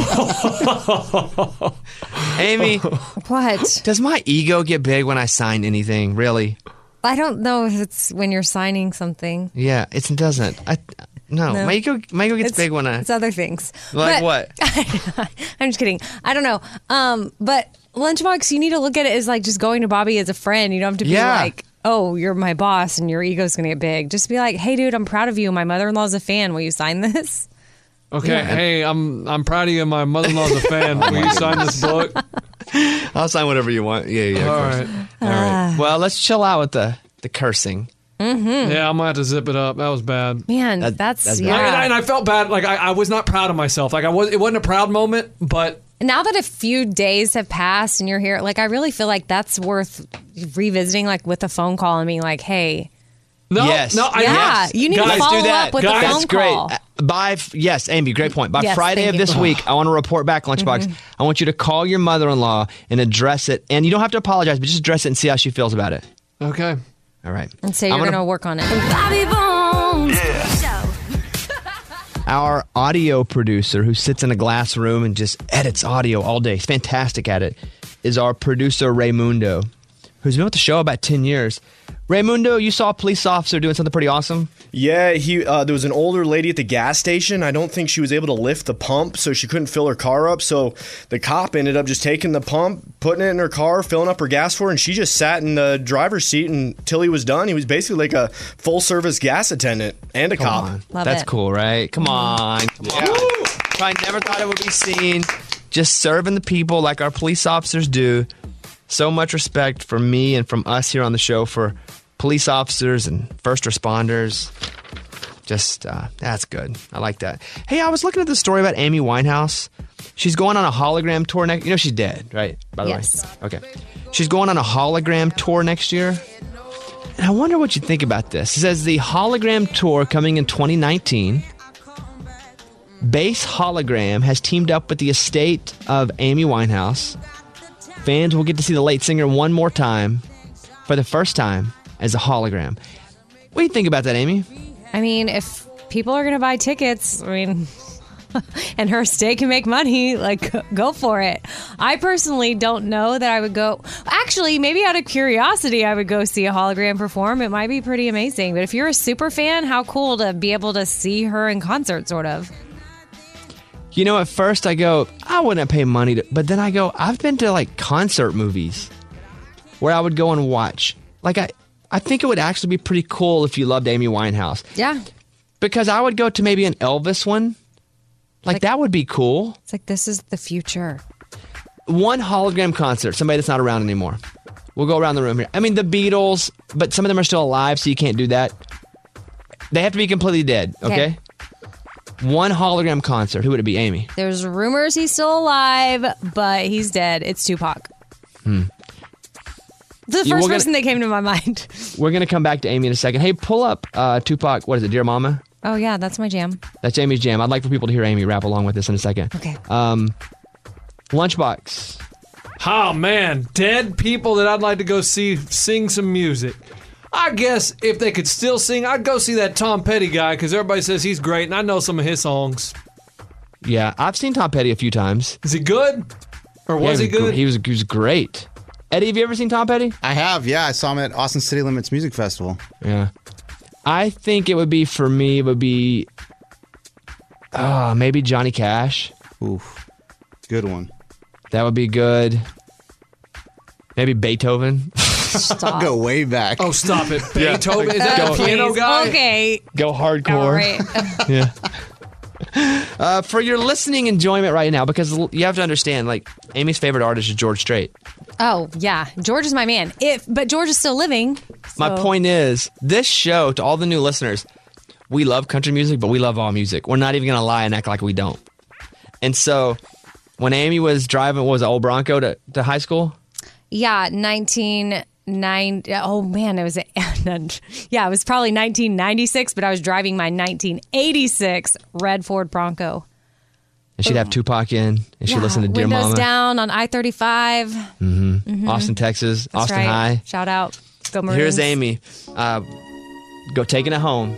Amy, What? does my ego get big when I sign anything? Really? I don't know if it's when you're signing something. Yeah, it doesn't. I no, No. my ego, my ego gets It's, big when I it's other things. like But- what? I'm just kidding. I don't know. Um, but Lunchbox, you need to look at it as like just going to Bobby as a friend. You don't have to be Yeah. like, oh, you're my boss and your ego's going to get big. Just be like, hey, dude, I'm proud of you. My mother-in-law's a fan. Will you sign this? Okay, Yeah. hey, I'm I'm proud of you. My mother-in-law's a fan. Will you sign this book? I'll sign whatever you want. Yeah, yeah. of All course. right. All right. Well, let's chill out with the the cursing. Mm-hmm. Yeah, I'm gonna have to zip it up. That was bad. Man, that's, Like, yeah. and, I, and I felt bad. Like I, I was not proud of myself. Like I was. It wasn't a proud moment, but Now that a few days have passed and you're here, like I really feel like that's worth revisiting, like with a phone call and being like, "Hey, no, yes. no, I, yeah, yes. you need Guys, to follow do that. up with Guys, a phone that's great. call." Uh, By yes, Amy, great point. By Yes, Friday thank of this you. week, I want to report back, Lunchbox. Mhm. I want you to call your mother-in-law and address it, and you don't have to apologize, but just address it and see how she feels about it. Okay. All right. And say I'm you're gonna- going to work on it. Bobby Bones. Our audio producer, who sits in a glass room and just edits audio all day, he's fantastic at it, is our producer, Raymundo, who's been with the show about ten years. Raymundo, you saw a police officer doing something pretty awesome? Yeah, he. Uh, there was an older lady at the gas station. I don't think she was able to lift the pump, so she couldn't fill her car up. So the cop ended up just taking the pump, putting it in her car, filling up her gas for her, and she just sat in the driver's seat until he was done. He was basically like a full-service gas attendant and a Come cop. on. That's cool, right? Come on. Come on. I never thought it would be seen. Just serving the people like our police officers do. So much respect from me and from us here on the show for police officers and first responders. Just, uh, that's good. I like that. Hey, I was looking at the story about Amy Winehouse. She's going on a hologram tour next. You know she's dead, right? By the Yes. way. Okay. She's going on a hologram tour next year. And I wonder what you think about this. It says the hologram tour coming in twenty nineteen. Base Hologram has teamed up with the estate of Amy Winehouse. Fans will get to see the late singer one more time for the first time as a hologram. What do you think about that, Amy? I mean, if people are going to buy tickets, I mean, and her estate can make money, like, go for it. I personally don't know that I would go. Actually, maybe out of curiosity, I would go see a hologram perform. It might be pretty amazing. But if you're a super fan, how cool to be able to see her in concert, sort of. You know, at first I go, I wouldn't pay money to, but then I go, I've been to like concert movies where I would go and watch. Like, I, I think it would actually be pretty cool if you loved Amy Winehouse. Yeah. Because I would go to maybe an Elvis one. Like, Like- that would be cool. It's like, this is the future. One hologram concert, somebody that's not around anymore. We'll go around the room here. I mean, the Beatles, but some of them are still alive, so you can't do that. They have to be completely dead, okay? Okay. One hologram concert. Who would it be? Amy. There's rumors he's still alive, but he's dead. It's Tupac. Hmm. The You- first we're gonna- person that came to my mind. We're going to come back to Amy in a second. Hey, pull up uh, Tupac. What is it, Dear Mama? Oh, yeah, that's my jam. That's Amy's jam. I'd like for people to hear Amy rap along with this in a second. Okay. Um, Lunchbox. Oh man, dead people that I'd like to go see sing some music. I guess if they could still sing, I'd go see that Tom Petty guy because everybody says he's great, and I know some of his songs. Yeah, I've seen Tom Petty a few times. Is he good? Or was Yeah, he good? He was, he was great. Eddie, have you ever seen Tom Petty? I have, yeah. I saw him at Austin City Limits Music Festival. Yeah. I think it would be, for me, it would be, uh, maybe Johnny Cash. Oof. Good one. That would be good. Maybe Beethoven. Stop. Go way back. Oh, stop it. Yeah. Beethoven. Is that Go- the piano guy? Okay. Go hardcore. All right. Yeah. Uh, for your listening enjoyment right now, because l- you have to understand, like, Amy's favorite artist is George Strait. Oh, yeah. George is my man. If But George is still living. My so- point is, this show, to all the new listeners, we love country music, but we love all music. We're not even going to lie and act like we don't. And so, when Amy was driving, what was it, old Bronco to, to high school? Yeah, nineteen ninety. Oh, man, it was, a, yeah, it was probably nineteen ninety-six, but I was driving my nineteen eighty-six red Ford Bronco. And she'd have Tupac in, and she'd Yeah, listen to Dear windows Mama. down on I thirty-five. Mm-hmm. Mhm. Austin, Texas. That's Austin right. High. Shout out. Go Maroons. Here's Amy. Uh, go taking it home.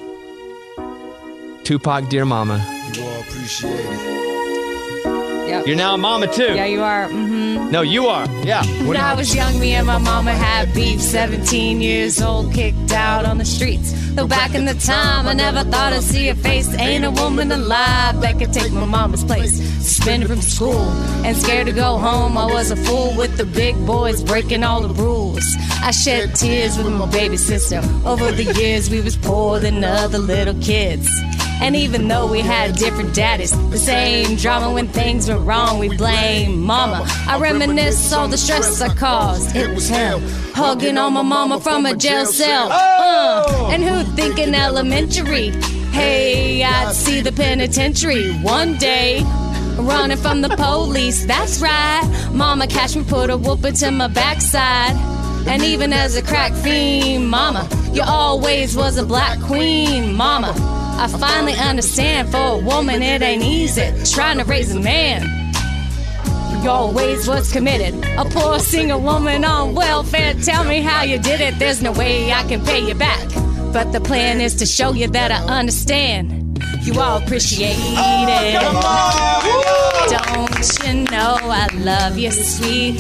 Tupac, Dear Mama. You all appreciate it. Yep. You're now a mama, too. Yeah, you are. Mm-hmm. No, you are. Yeah. When I was young, me and my mama had beef. seventeen years old, kicked out on the streets. Though back in the time, I never thought I'd see a face. Ain't a woman alive that could take my mama's place. Suspended from school and scared to go home. I was a fool with the big boys breaking all the rules. I shed tears with my baby sister. Over the years, we was poorer than the other little kids. And even though we had different daddies, the same drama when things were wrong, we blame mama. I reminisce all the stress I caused. It was hell. Hugging on my mama from a jail cell. Uh, and who thinking elementary? Hey, I'd see the penitentiary one day. Running from the police, that's right. Mama catch me, put a whooping to my backside. And even as a crack fiend, mama, you always was a black queen, mama. I finally understand, for a woman it ain't easy trying to raise a man. You always was committed, a poor single woman on welfare. Tell me how you did it, there's no way I can pay you back. But the plan is to show you that I understand. You all appreciate it. Don't you know I love you, sweet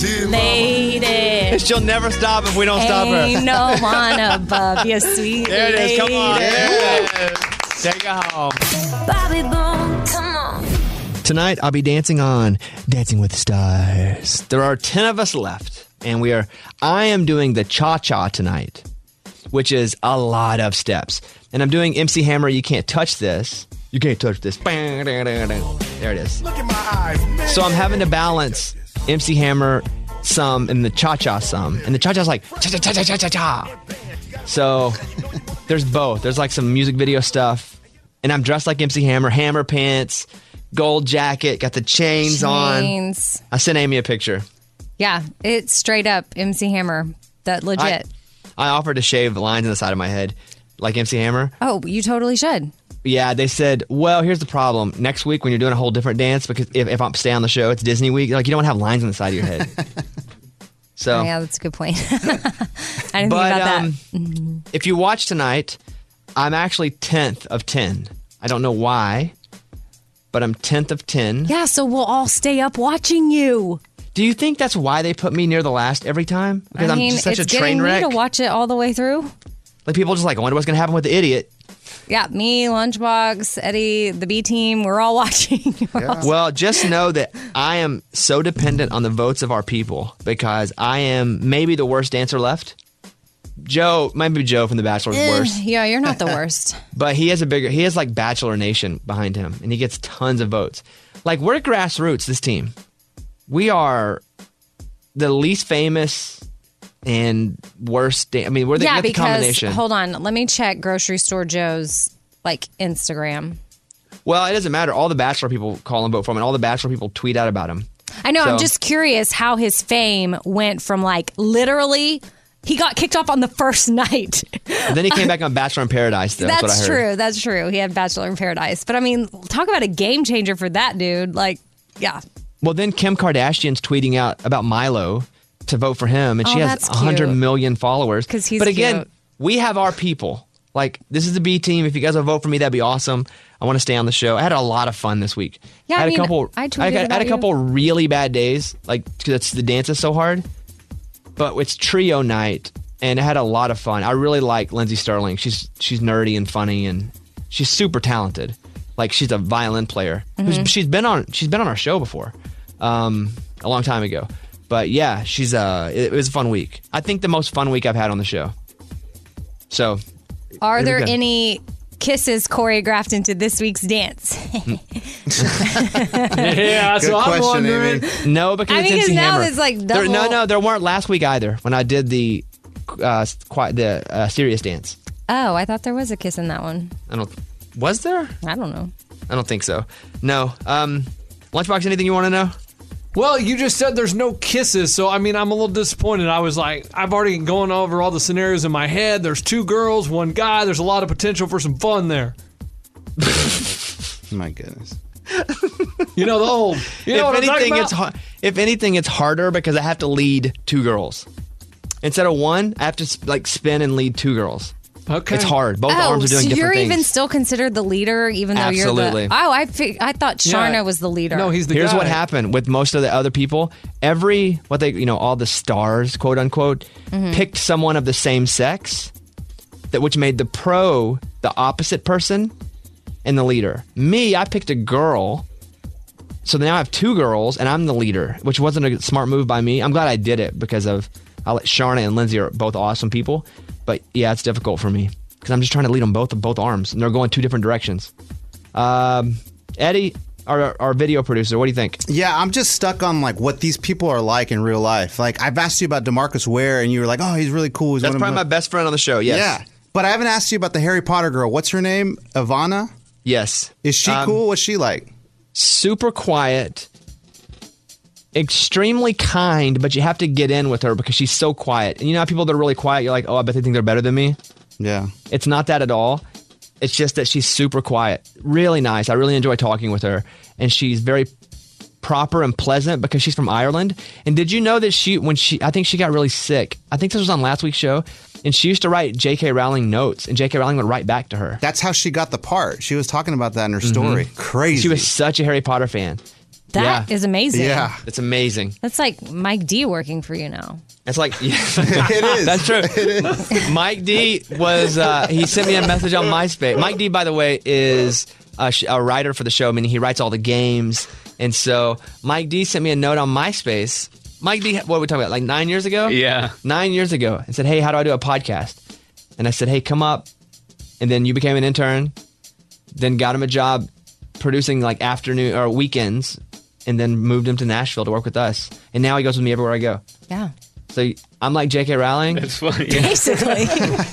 lady? She'll never stop if we don't stop her. Ain't no one above you, sweet There it lady. is. Come on. There it is. Take it home. Bobby Boone, come on. Tonight, I'll be dancing on Dancing with the Stars. There are ten of us left, and we are. I am doing the cha-cha tonight, which is a lot of steps. And I'm doing M C Hammer, You Can't Touch This. You can't touch this. There it is. Look at my eyes. So I'm having to balance M C Hammer some and the cha-cha some. And the cha-cha's like cha-cha-cha-cha-cha-cha. So there's both. There's like some music video stuff. And I'm dressed like M C Hammer, hammer pants, gold jacket, got the chains, on. Chains. I sent Amy a picture. Yeah, it's straight up M C Hammer. That legit. I offered to shave lines on the side of my head like M C Hammer. Oh, you totally should. Yeah, they said, well, here's the problem. Next week when you're doing a whole different dance, because if, if I'm stay on the show, it's Disney week, like you don't want to have lines on the side of your head. So, Oh, yeah, that's a good point. I didn't but think about um, that. if you watch tonight, I'm actually tenth of ten. I don't know why, but I'm tenth of ten. Yeah, so we'll all stay up watching you. Do you think that's why they put me near the last every time? Because I mean, I'm just such it's a train getting wreck. me to watch it all the way through. Like people just like, I wonder what's going to happen with the idiot. Yeah, me, Lunchbox, Eddie, the B team, we're all watching. We're all- Well, just know that I am so dependent on the votes of our people because I am maybe the worst dancer left. Joe, maybe Joe from The Bachelor is Eh, worse, yeah, you're not the worst. but he has a bigger, he has like Bachelor Nation behind him and he gets tons of votes. Like we're grassroots, this team. We are the least famous and worst. Da- I mean, we're the, yeah, we got the because, combination. hold on, let me check Grocery Store Joe's, like, Instagram. Well, it doesn't matter. All the Bachelor people call and vote for him and all the Bachelor people tweet out about him. I know, I'm So- just curious how his fame went from, like, literally, he got kicked off on the first night. And then he came back on Bachelor in Paradise, though. That's, That's what I heard. true. That's true. He had Bachelor in Paradise. But I mean, talk about a game changer for that dude. Like, yeah. Well, then Kim Kardashian's tweeting out about Milo to vote for him, and Oh, she has that's one hundred cute. million followers. 'Cause he's but again, cute. we have our people. Like, this is the B team. If you guys will vote for me, that'd be awesome. I want to stay on the show. I had a lot of fun this week. Yeah, I had I mean, a couple. I tweeted I had, I had about a you. couple really bad days, like because the dance is so hard. But it's trio night, and I had a lot of fun. I really like Lindsay Sterling. She's she's nerdy and funny, and she's super talented. Like she's a violin player. who's- Mhm. She's been on she's been on our show before, um, a long time ago. But yeah, she's uh, it, it was a fun week. I think the most fun week I've had on the show. So, Are here we there go. any kisses choreographed into this week's dance? Yeah, that's what I'm wondering. No, because I it's mean, 'cause M C now Hammer. it's like There- no, double- no, there weren't last week either. When I did the uh, quite the uh, serious dance. Oh, I thought there was a kiss in that one. I don't. Was there? I don't know. I don't think so. No. Um, Lunchbox, anything you want to know? Well, you just said there's no kisses, so I mean, I'm a little disappointed. I was like, I've already gone over all the scenarios in my head. There's two girls, one guy. There's a lot of potential for some fun there. My goodness. You know the whole. You know if what I'm talking anything, about? it's har- if anything, it's harder because I have to lead two girls instead of one. I have to like spin and lead two girls. Okay, it's hard. Both oh, arms are doing so different you're things. even still considered the leader, even though Absolutely. you're the. Oh, I fig- I thought Sharna was the leader. Here's what happened with most of the other people. Every what they you know all the stars quote unquote Mhm. picked someone of the same sex, that which made the pro the opposite person and the leader. Me, I picked a girl. So now I have two girls, and I'm the leader, which wasn't a smart move by me. I'm glad I did it because of I let Sharna and Lindsay are both awesome people. But yeah, it's difficult for me because I'm just trying to lead them both with both arms, and they're going two different directions. Um, Eddie, our, our video producer, what do you think? Yeah, I'm just stuck on like what these people are like in real life. Like I've asked you about DeMarcus Ware, and you were like, "Oh, he's really cool." He's That's one of probably my best friend on the show. Yes. Yeah, but I haven't asked you about the Harry Potter girl. What's her name? Ivana. Yes. Is she Um, cool? What's she like? Super quiet, extremely kind, but you have to get in with her because she's so quiet. And you know how people that are really quiet, you're like, oh, I bet they think they're better than me. Yeah. It's not that at all. It's just that she's super quiet. Really nice. I really enjoy talking with her. And she's very proper and pleasant because she's from Ireland. And did you know that she, when she, I think she got really sick. I think this was on last week's show. And she used to write J K. Rowling notes, and J K. Rowling would write back to her. That's how she got the part. She was talking about that in her story. Mhm. Crazy. She was such a Harry Potter fan. That is amazing. Yeah. It's amazing. That's like Mike D working for you now. It's like, yeah. It is. That's true. It is. Mike D was, uh, he sent me a message on MySpace. Mike D, by the way, is a, sh- a writer for the show, meaning he writes all the games. And so Mike D sent me a note on MySpace. Mike D, what are we talking about? Like nine years ago? Yeah. Nine years ago. And said, hey, how do I do a podcast? And I said, hey, come up. And then you became an intern. Then got him a job producing like afternoon or weekends. And then moved him to Nashville to work with us. And now he goes with me everywhere I go. Yeah. So I'm like J K. Rowling. That's funny. Basically.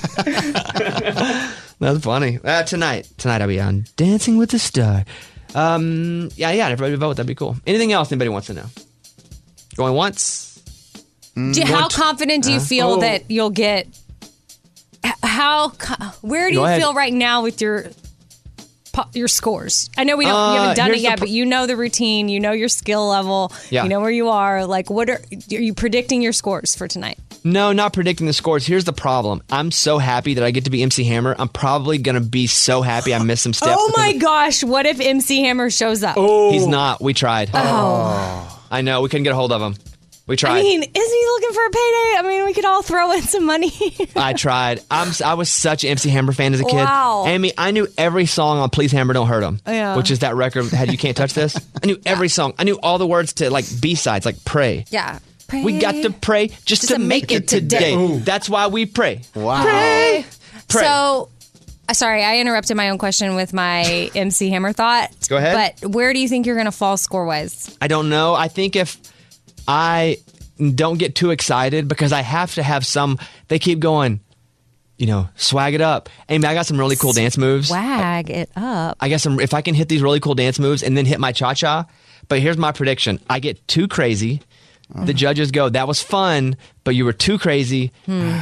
That's funny. Uh, tonight. Tonight I'll be on Dancing with the Star. Um, yeah, yeah, everybody vote. That'd be cool. Anything else anybody wants to know? Going once? Do you- how confident do you Uh, feel oh. that you'll get? h- How? co- Where do Go you ahead. feel right now with your po- your scores? I know we don't. you Uh, haven't done it here's the yet, pr- but you know the routine. You know your skill level. Yeah. You know where you are. Like, what are, are you predicting your scores for tonight? No, not predicting the scores. Here's the problem. I'm so happy that I get to be M C Hammer. I'm probably going to be so happy I missed some steps. Oh because my gosh! What if M C Hammer shows up? He's not. We tried. Oh. I know. We couldn't get a hold of him. We tried. I mean, isn't he looking for a payday? I mean, we could all throw in some money. I tried. I'm. s- I was such an M C Hammer fan as a kid. Wow. Amy, I knew every song on "Please Hammer Don't Hurt 'Em," Yeah. which is that record that had "You Can't Touch This." I knew every song. I knew all the words to like B sides, like "Pray." Yeah. We got to pray just, to, make, it today. That's why we pray. Wow. Pray. Pray. So, uh, sorry, I interrupted my own question with my M C Hammer thought. Go ahead. But where do you think you're going to fall score wise? I don't know. I think if I don't get too excited because I have to have some. They keep going. You know, swag it up. Amy, I got some really cool dance moves. Swag it up. I guess if I can hit these really cool dance moves and then hit my cha-cha. But here's my prediction. I get too crazy. The judges go, that was fun, but you were too crazy. Hmm.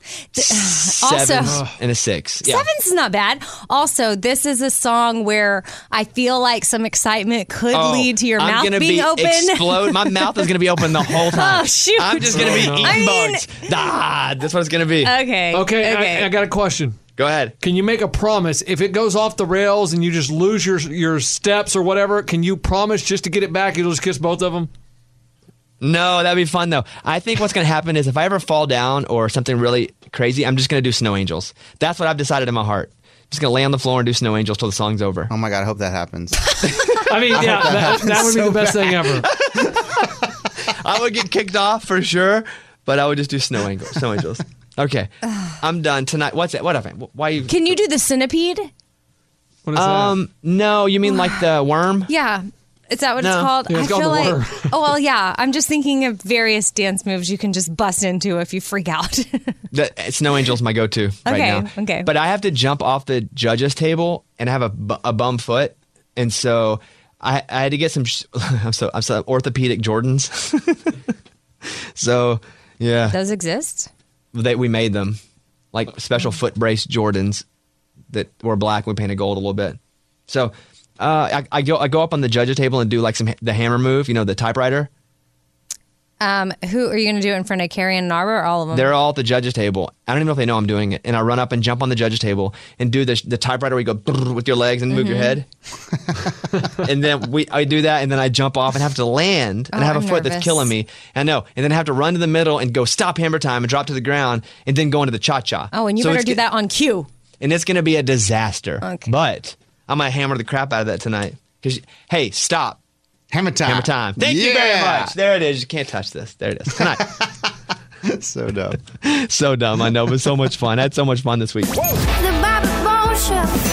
Sevens Also- and a six. Yeah. Sevens is not bad. Also, this is a song where I feel like some excitement could Oh, lead to your I'm mouth gonna being be open. Explode. My mouth is going to be open the whole time. Oh, shoot. I'm just going to be Oh, no. eating I mean- bugs. Ah, that's what it's going to be. Okay. Okay, Okay. I, I got a question. Go ahead. Can you make a promise if it goes off the rails and you just lose your your steps or whatever? Can you promise just to get it back, you'll just kiss both of them? No, that'd be fun though. I think what's going to happen is if I ever fall down or something really crazy, I'm just going to do Snow Angels. That's what I've decided in my heart. Just going to lay on the floor and do Snow Angels till the song's over. Oh my God, I hope that happens. I mean, I yeah, hope that that, happens that would be so the best bad. thing ever. I would get kicked off for sure, but I would just do Snow Angels. Snow Angels. Okay, I'm done tonight. What's it? What? Why you? Can you do the centipede? What um, no, you mean like the worm? Yeah. Is that what No. it's called? Yeah, it's I called feel the like. worm. Oh well, yeah. I'm just thinking of various dance moves you can just bust into if you freak out. The, Snow Angel's my go-to right Okay, now. okay. But I have to jump off the judges table and I have a, bu- a bum foot, and so I, I had to get some. sh- I'm so I'm so orthopedic Jordans. So yeah, Those exist? they we made them like special foot brace Jordans that were black. We painted gold a little bit. So uh, I, I go I go up on the judges table and do like some the hammer move. You know, the typewriter. Um, who are you going to do it in front of? Carrie and Narber or all of them? They're all at the judges table. I don't even know if they know I'm doing it. And I run up and jump on the judges table and do the the typewriter where you go brrr with your legs and move your head. And then we I do that and then I jump off and have to land and Oh, I have a I'm foot nervous. that's killing me. I know. And then I have to run to the middle and go stop hammer time and drop to the ground and then go into the cha-cha. Oh, and you So better it's do ge- that on cue. And it's going to be a disaster. Okay. But I'm going to hammer the crap out of that tonight. Because, hey, stop. Hammer time. Hammer time. Thank you very Yeah. much. There it is. You can't touch this. There it is. Tonight. So dumb. So dumb, I know, but so much fun. I had so much fun this week. The Bobby Bones Show. Here's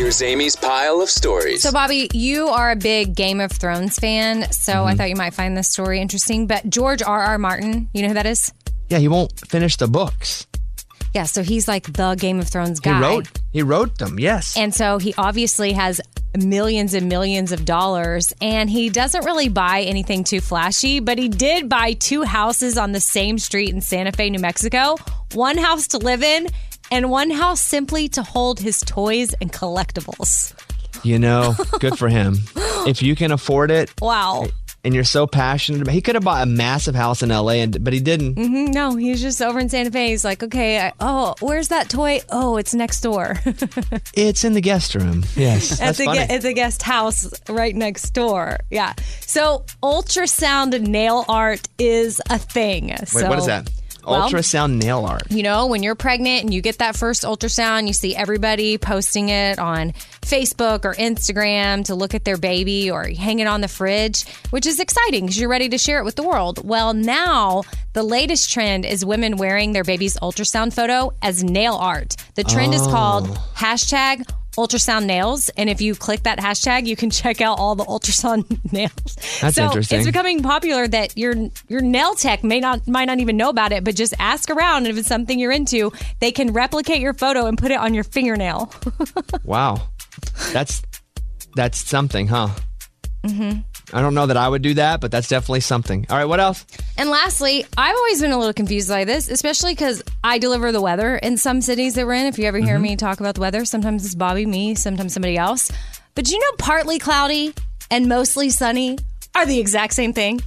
Here's Amy's pile of stories. So, Bobby, you are a big Game of Thrones fan, so Mm-hmm. I thought you might find this story interesting. But George R. R. Martin, you know who that is? Yeah, he won't finish the books. Yeah, so he's like the Game of Thrones guy. He wrote he wrote them, yes. And so he obviously has millions and millions of dollars, and he doesn't really buy anything too flashy, but he did buy two houses on the same street in Santa Fe, New Mexico. One house to live in and one house simply to hold his toys and collectibles. You know, good for him. If you can afford it, Wow. and you're so passionate about, he could have bought a massive house in L A, and but he didn't. hmm no, he's just over in Santa Fe. He's like, okay, I, oh, where's that toy? Oh, it's next door. It's in the guest room. Yes, at that's the funny. ge- at the guest house right next door. Yeah. So ultrasound nail art is a thing. Wait, so, what is that? well, Ultrasound nail art. You know, when you're pregnant and you get that first ultrasound, you see everybody posting it on Facebook or Instagram to look at their baby or hang it on the fridge, which is exciting because you're ready to share it with the world. Well, now the latest trend is women wearing their baby's ultrasound photo as nail art. The trend is Oh. called hashtag ultrasound nails, and if you click that hashtag, you can check out all the ultrasound nails. That's so interesting. It's becoming popular that your your nail tech may not might not even know about it, but just ask around, and if it's something you're into, they can replicate your photo and put it on your fingernail. Wow, that's that's something, huh? hmm I don't know that I would do that, but that's definitely something. All right, what else? And lastly, I've always been a little confused by this, especially because I deliver the weather in some cities that we're in. If you ever hear Mm-hmm. me talk about the weather, sometimes it's Bobby, me, sometimes somebody else. But do you know partly cloudy and mostly sunny are the exact same thing?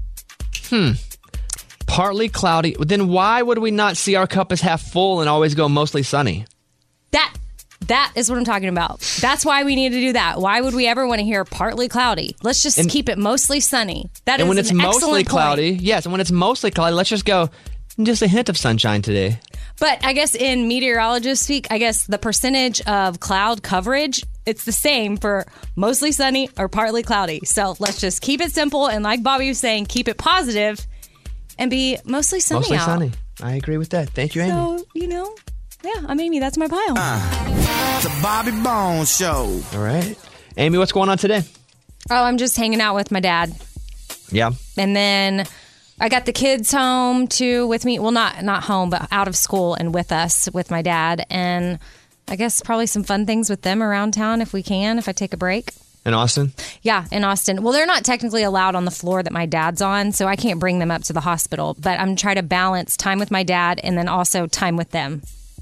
Hmm. Partly cloudy. Then why would we not see our cup as half full and always go mostly sunny? That that is what I'm talking about. That's why we need to do that. Why would we ever want to hear partly cloudy? Let's just And- keep it mostly sunny. That is and when it's an mostly excellent point. cloudy, yes, and when it's mostly cloudy, let's just go just a hint of sunshine today. But I guess in meteorologist speak, I guess the percentage of cloud coverage, it's the same for mostly sunny or partly cloudy. So let's just keep it simple. And like Bobby was saying, keep it positive and be mostly sunny Mostly out. sunny. I agree with that. Thank you, Amy. So, you know, yeah, I'm Amy. That's my pile. The Bobby Bones Show. All right. Amy, what's going on today? Oh, I'm just hanging out with my dad. Yeah. And then I got the kids home too with me. Well, not not home, but out of school and with us with my dad. And I guess probably some fun things with them around town if we can, if I take a break. In Austin? Yeah, in Austin. Well, they're not technically allowed on the floor that my dad's on, so I can't bring them up to the hospital. But I'm trying to balance time with my dad and then also time with them.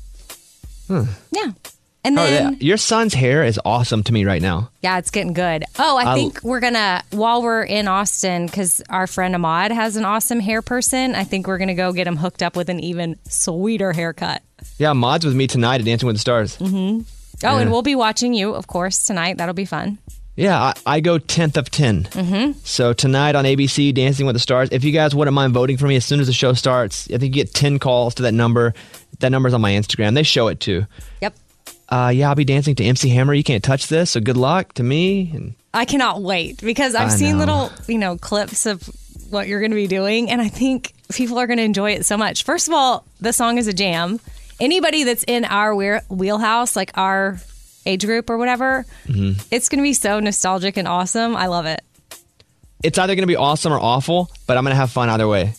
Hmm. Yeah. And Oh, then, yeah. Your son's hair is awesome to me right now. yeah, it's getting good. Oh, I I- think we're going to, while we're in Austin, because our friend Ahmad has an awesome hair person, I think we're going to go get him hooked up with an even sweeter haircut. Yeah, Mod's with me tonight at Dancing with the Stars. Mm-hmm. Oh, Yeah. and we'll be watching you, of course, tonight. That'll be fun. Yeah, I, I go tenth of ten. Mm-hmm. So tonight on A B C, Dancing with the Stars, if you guys wouldn't mind voting for me as soon as the show starts, I think you get ten calls to that number. That number's on my Instagram. They show it too. Yep. Uh, yeah, I'll be dancing to M C Hammer. You can't touch this, so good luck to me. And I cannot wait because I've I seen know. little, you know, clips of what you're going to be doing, and I think people are going to enjoy it so much. First of all, the song is a jam. Anybody that's in our wheel- wheelhouse, like our age group or whatever, Mhm. it's going to be so nostalgic and awesome. I love it. It's either going to be awesome or awful, but I'm going to have fun either way.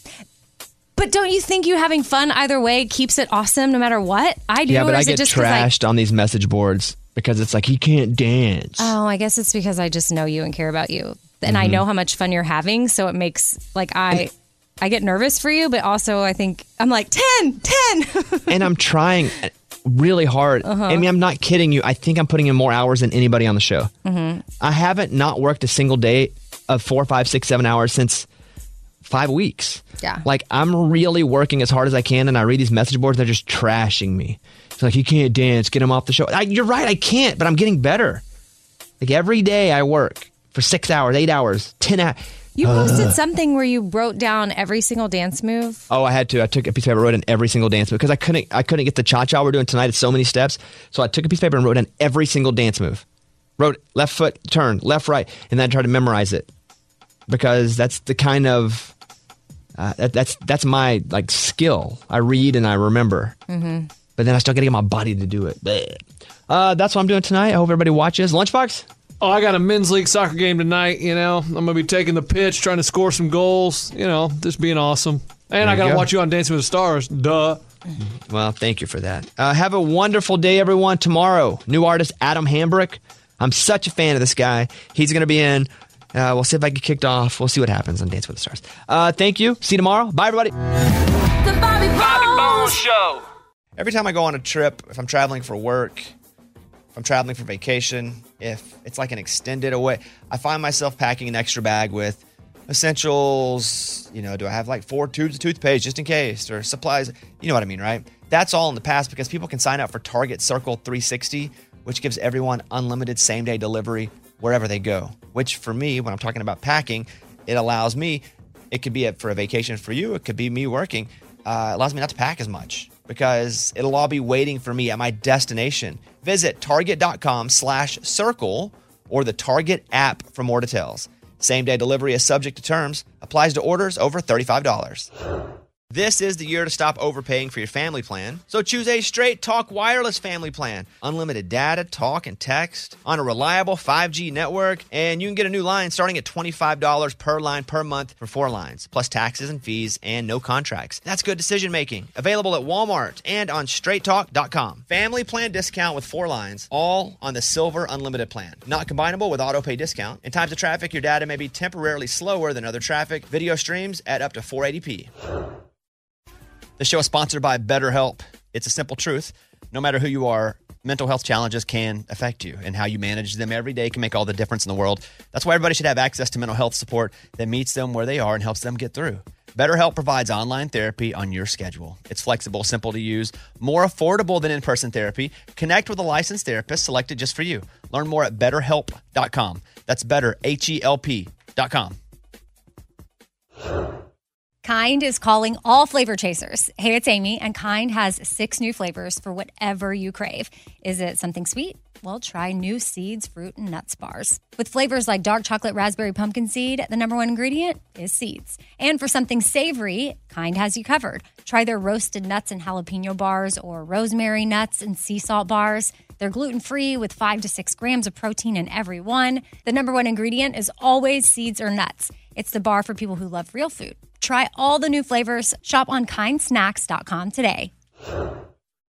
But don't you think you having fun either way keeps it awesome no matter what? I do. Yeah, but or I is it get just 'cause I- trashed on these message boards because it's like, he can't dance. Oh, I guess it's because I just know you and care about you. And I Mhm. know how much fun you're having. So it makes, like, I I get nervous for you, but also I think, I'm like, ten, ten. And I'm trying really hard. Uh-huh. I mean, I'm not kidding you. I think I'm putting in more hours than anybody on the show. Mm-hmm. I haven't not worked a single day of four, five, six, seven hours since five weeks. Yeah. Like, I'm really working as hard as I can, and I read these message boards, they're just trashing me. It's like, you can't dance, get him off the show. I, you're right, I can't, but I'm getting better. Like, every day I work for six hours, eight hours, ten hours. You posted something where you wrote down every single dance move. Oh, I had to. I took a piece of paper, wrote in every single dance move because I couldn't. I couldn't get the cha cha we're doing tonight. It's so many steps. So I took a piece of paper and wrote in every single dance move. Wrote left foot turn, left right, and then I tried to memorize it because that's the kind of uh, that, that's that's my like skill. I read and I remember, Mm-hmm. but then I still got to get my body to do it. Bleh. Uh, that's what I'm doing tonight. I hope everybody watches. Lunchbox? Oh, I got a men's league soccer game tonight. You know, I'm going to be taking the pitch, trying to score some goals. You know, just being awesome. And There I you got to go. watch you on Dancing with the Stars. Duh. Well, thank you for that. Uh, have a wonderful day, everyone. Tomorrow, new artist Adam Hambrick. I'm such a fan of this guy. He's going to be in. Uh, we'll see if I get kicked off. We'll see what happens on Dance with the Stars. Uh, thank you. See you tomorrow. Bye, everybody. The Bobby Bones Show. Every time I go on a trip, if I'm traveling for work, if I'm traveling for vacation, if it's like an extended away, I find myself packing an extra bag with essentials. You know, do I have like four tubes of toothpaste just in case, or supplies? You know what I mean, right? That's all in the past because people can sign up for Target Circle three sixty, which gives everyone unlimited same-day delivery wherever they go. Which for me, when I'm talking about packing, it allows me, it could be a, for a vacation for you, it could be me working, uh, it allows me not to pack as much because it'll all be waiting for me at my destination. Visit target.com slash circle or the Target app for more details. Same-day delivery is subject to terms, applies to orders over thirty-five dollars. This is the year to stop overpaying for your family plan. So choose a Straight Talk Wireless family plan. Unlimited data, talk, and text on a reliable five G network. And you can get a new line starting at twenty-five dollars per line per month for four lines, plus taxes and fees and no contracts. That's good decision making. Available at Walmart and on straight talk dot com. Family plan discount with four lines, all on the Silver Unlimited plan. Not combinable with auto pay discount. In times of traffic, your data may be temporarily slower than other traffic. Video streams at up to four eighty p. The show is sponsored by BetterHelp. It's a simple truth. No matter who you are, mental health challenges can affect you, and how you manage them every day can make all the difference in the world. That's why everybody should have access to mental health support that meets them where they are and helps them get through. BetterHelp provides online therapy on your schedule. It's flexible, simple to use, more affordable than in-person therapy. Connect with a licensed therapist selected just for you. Learn more at better help dot com. That's better, H E L P dot com. Kind is calling all flavor chasers. Hey, it's Amy, and Kind has six new flavors for whatever you crave. Is it something sweet? Well, try new Seeds, Fruit, and Nuts bars. With flavors like dark chocolate raspberry pumpkin seed, the number one ingredient is seeds. And for something savory, Kind has you covered. Try their roasted nuts and jalapeno bars or rosemary nuts and sea salt bars. They're gluten-free with five to six grams of protein in every one. The number one ingredient is always seeds or nuts. It's the bar for people who love real food. Try all the new flavors. Shop on kind snacks dot com today.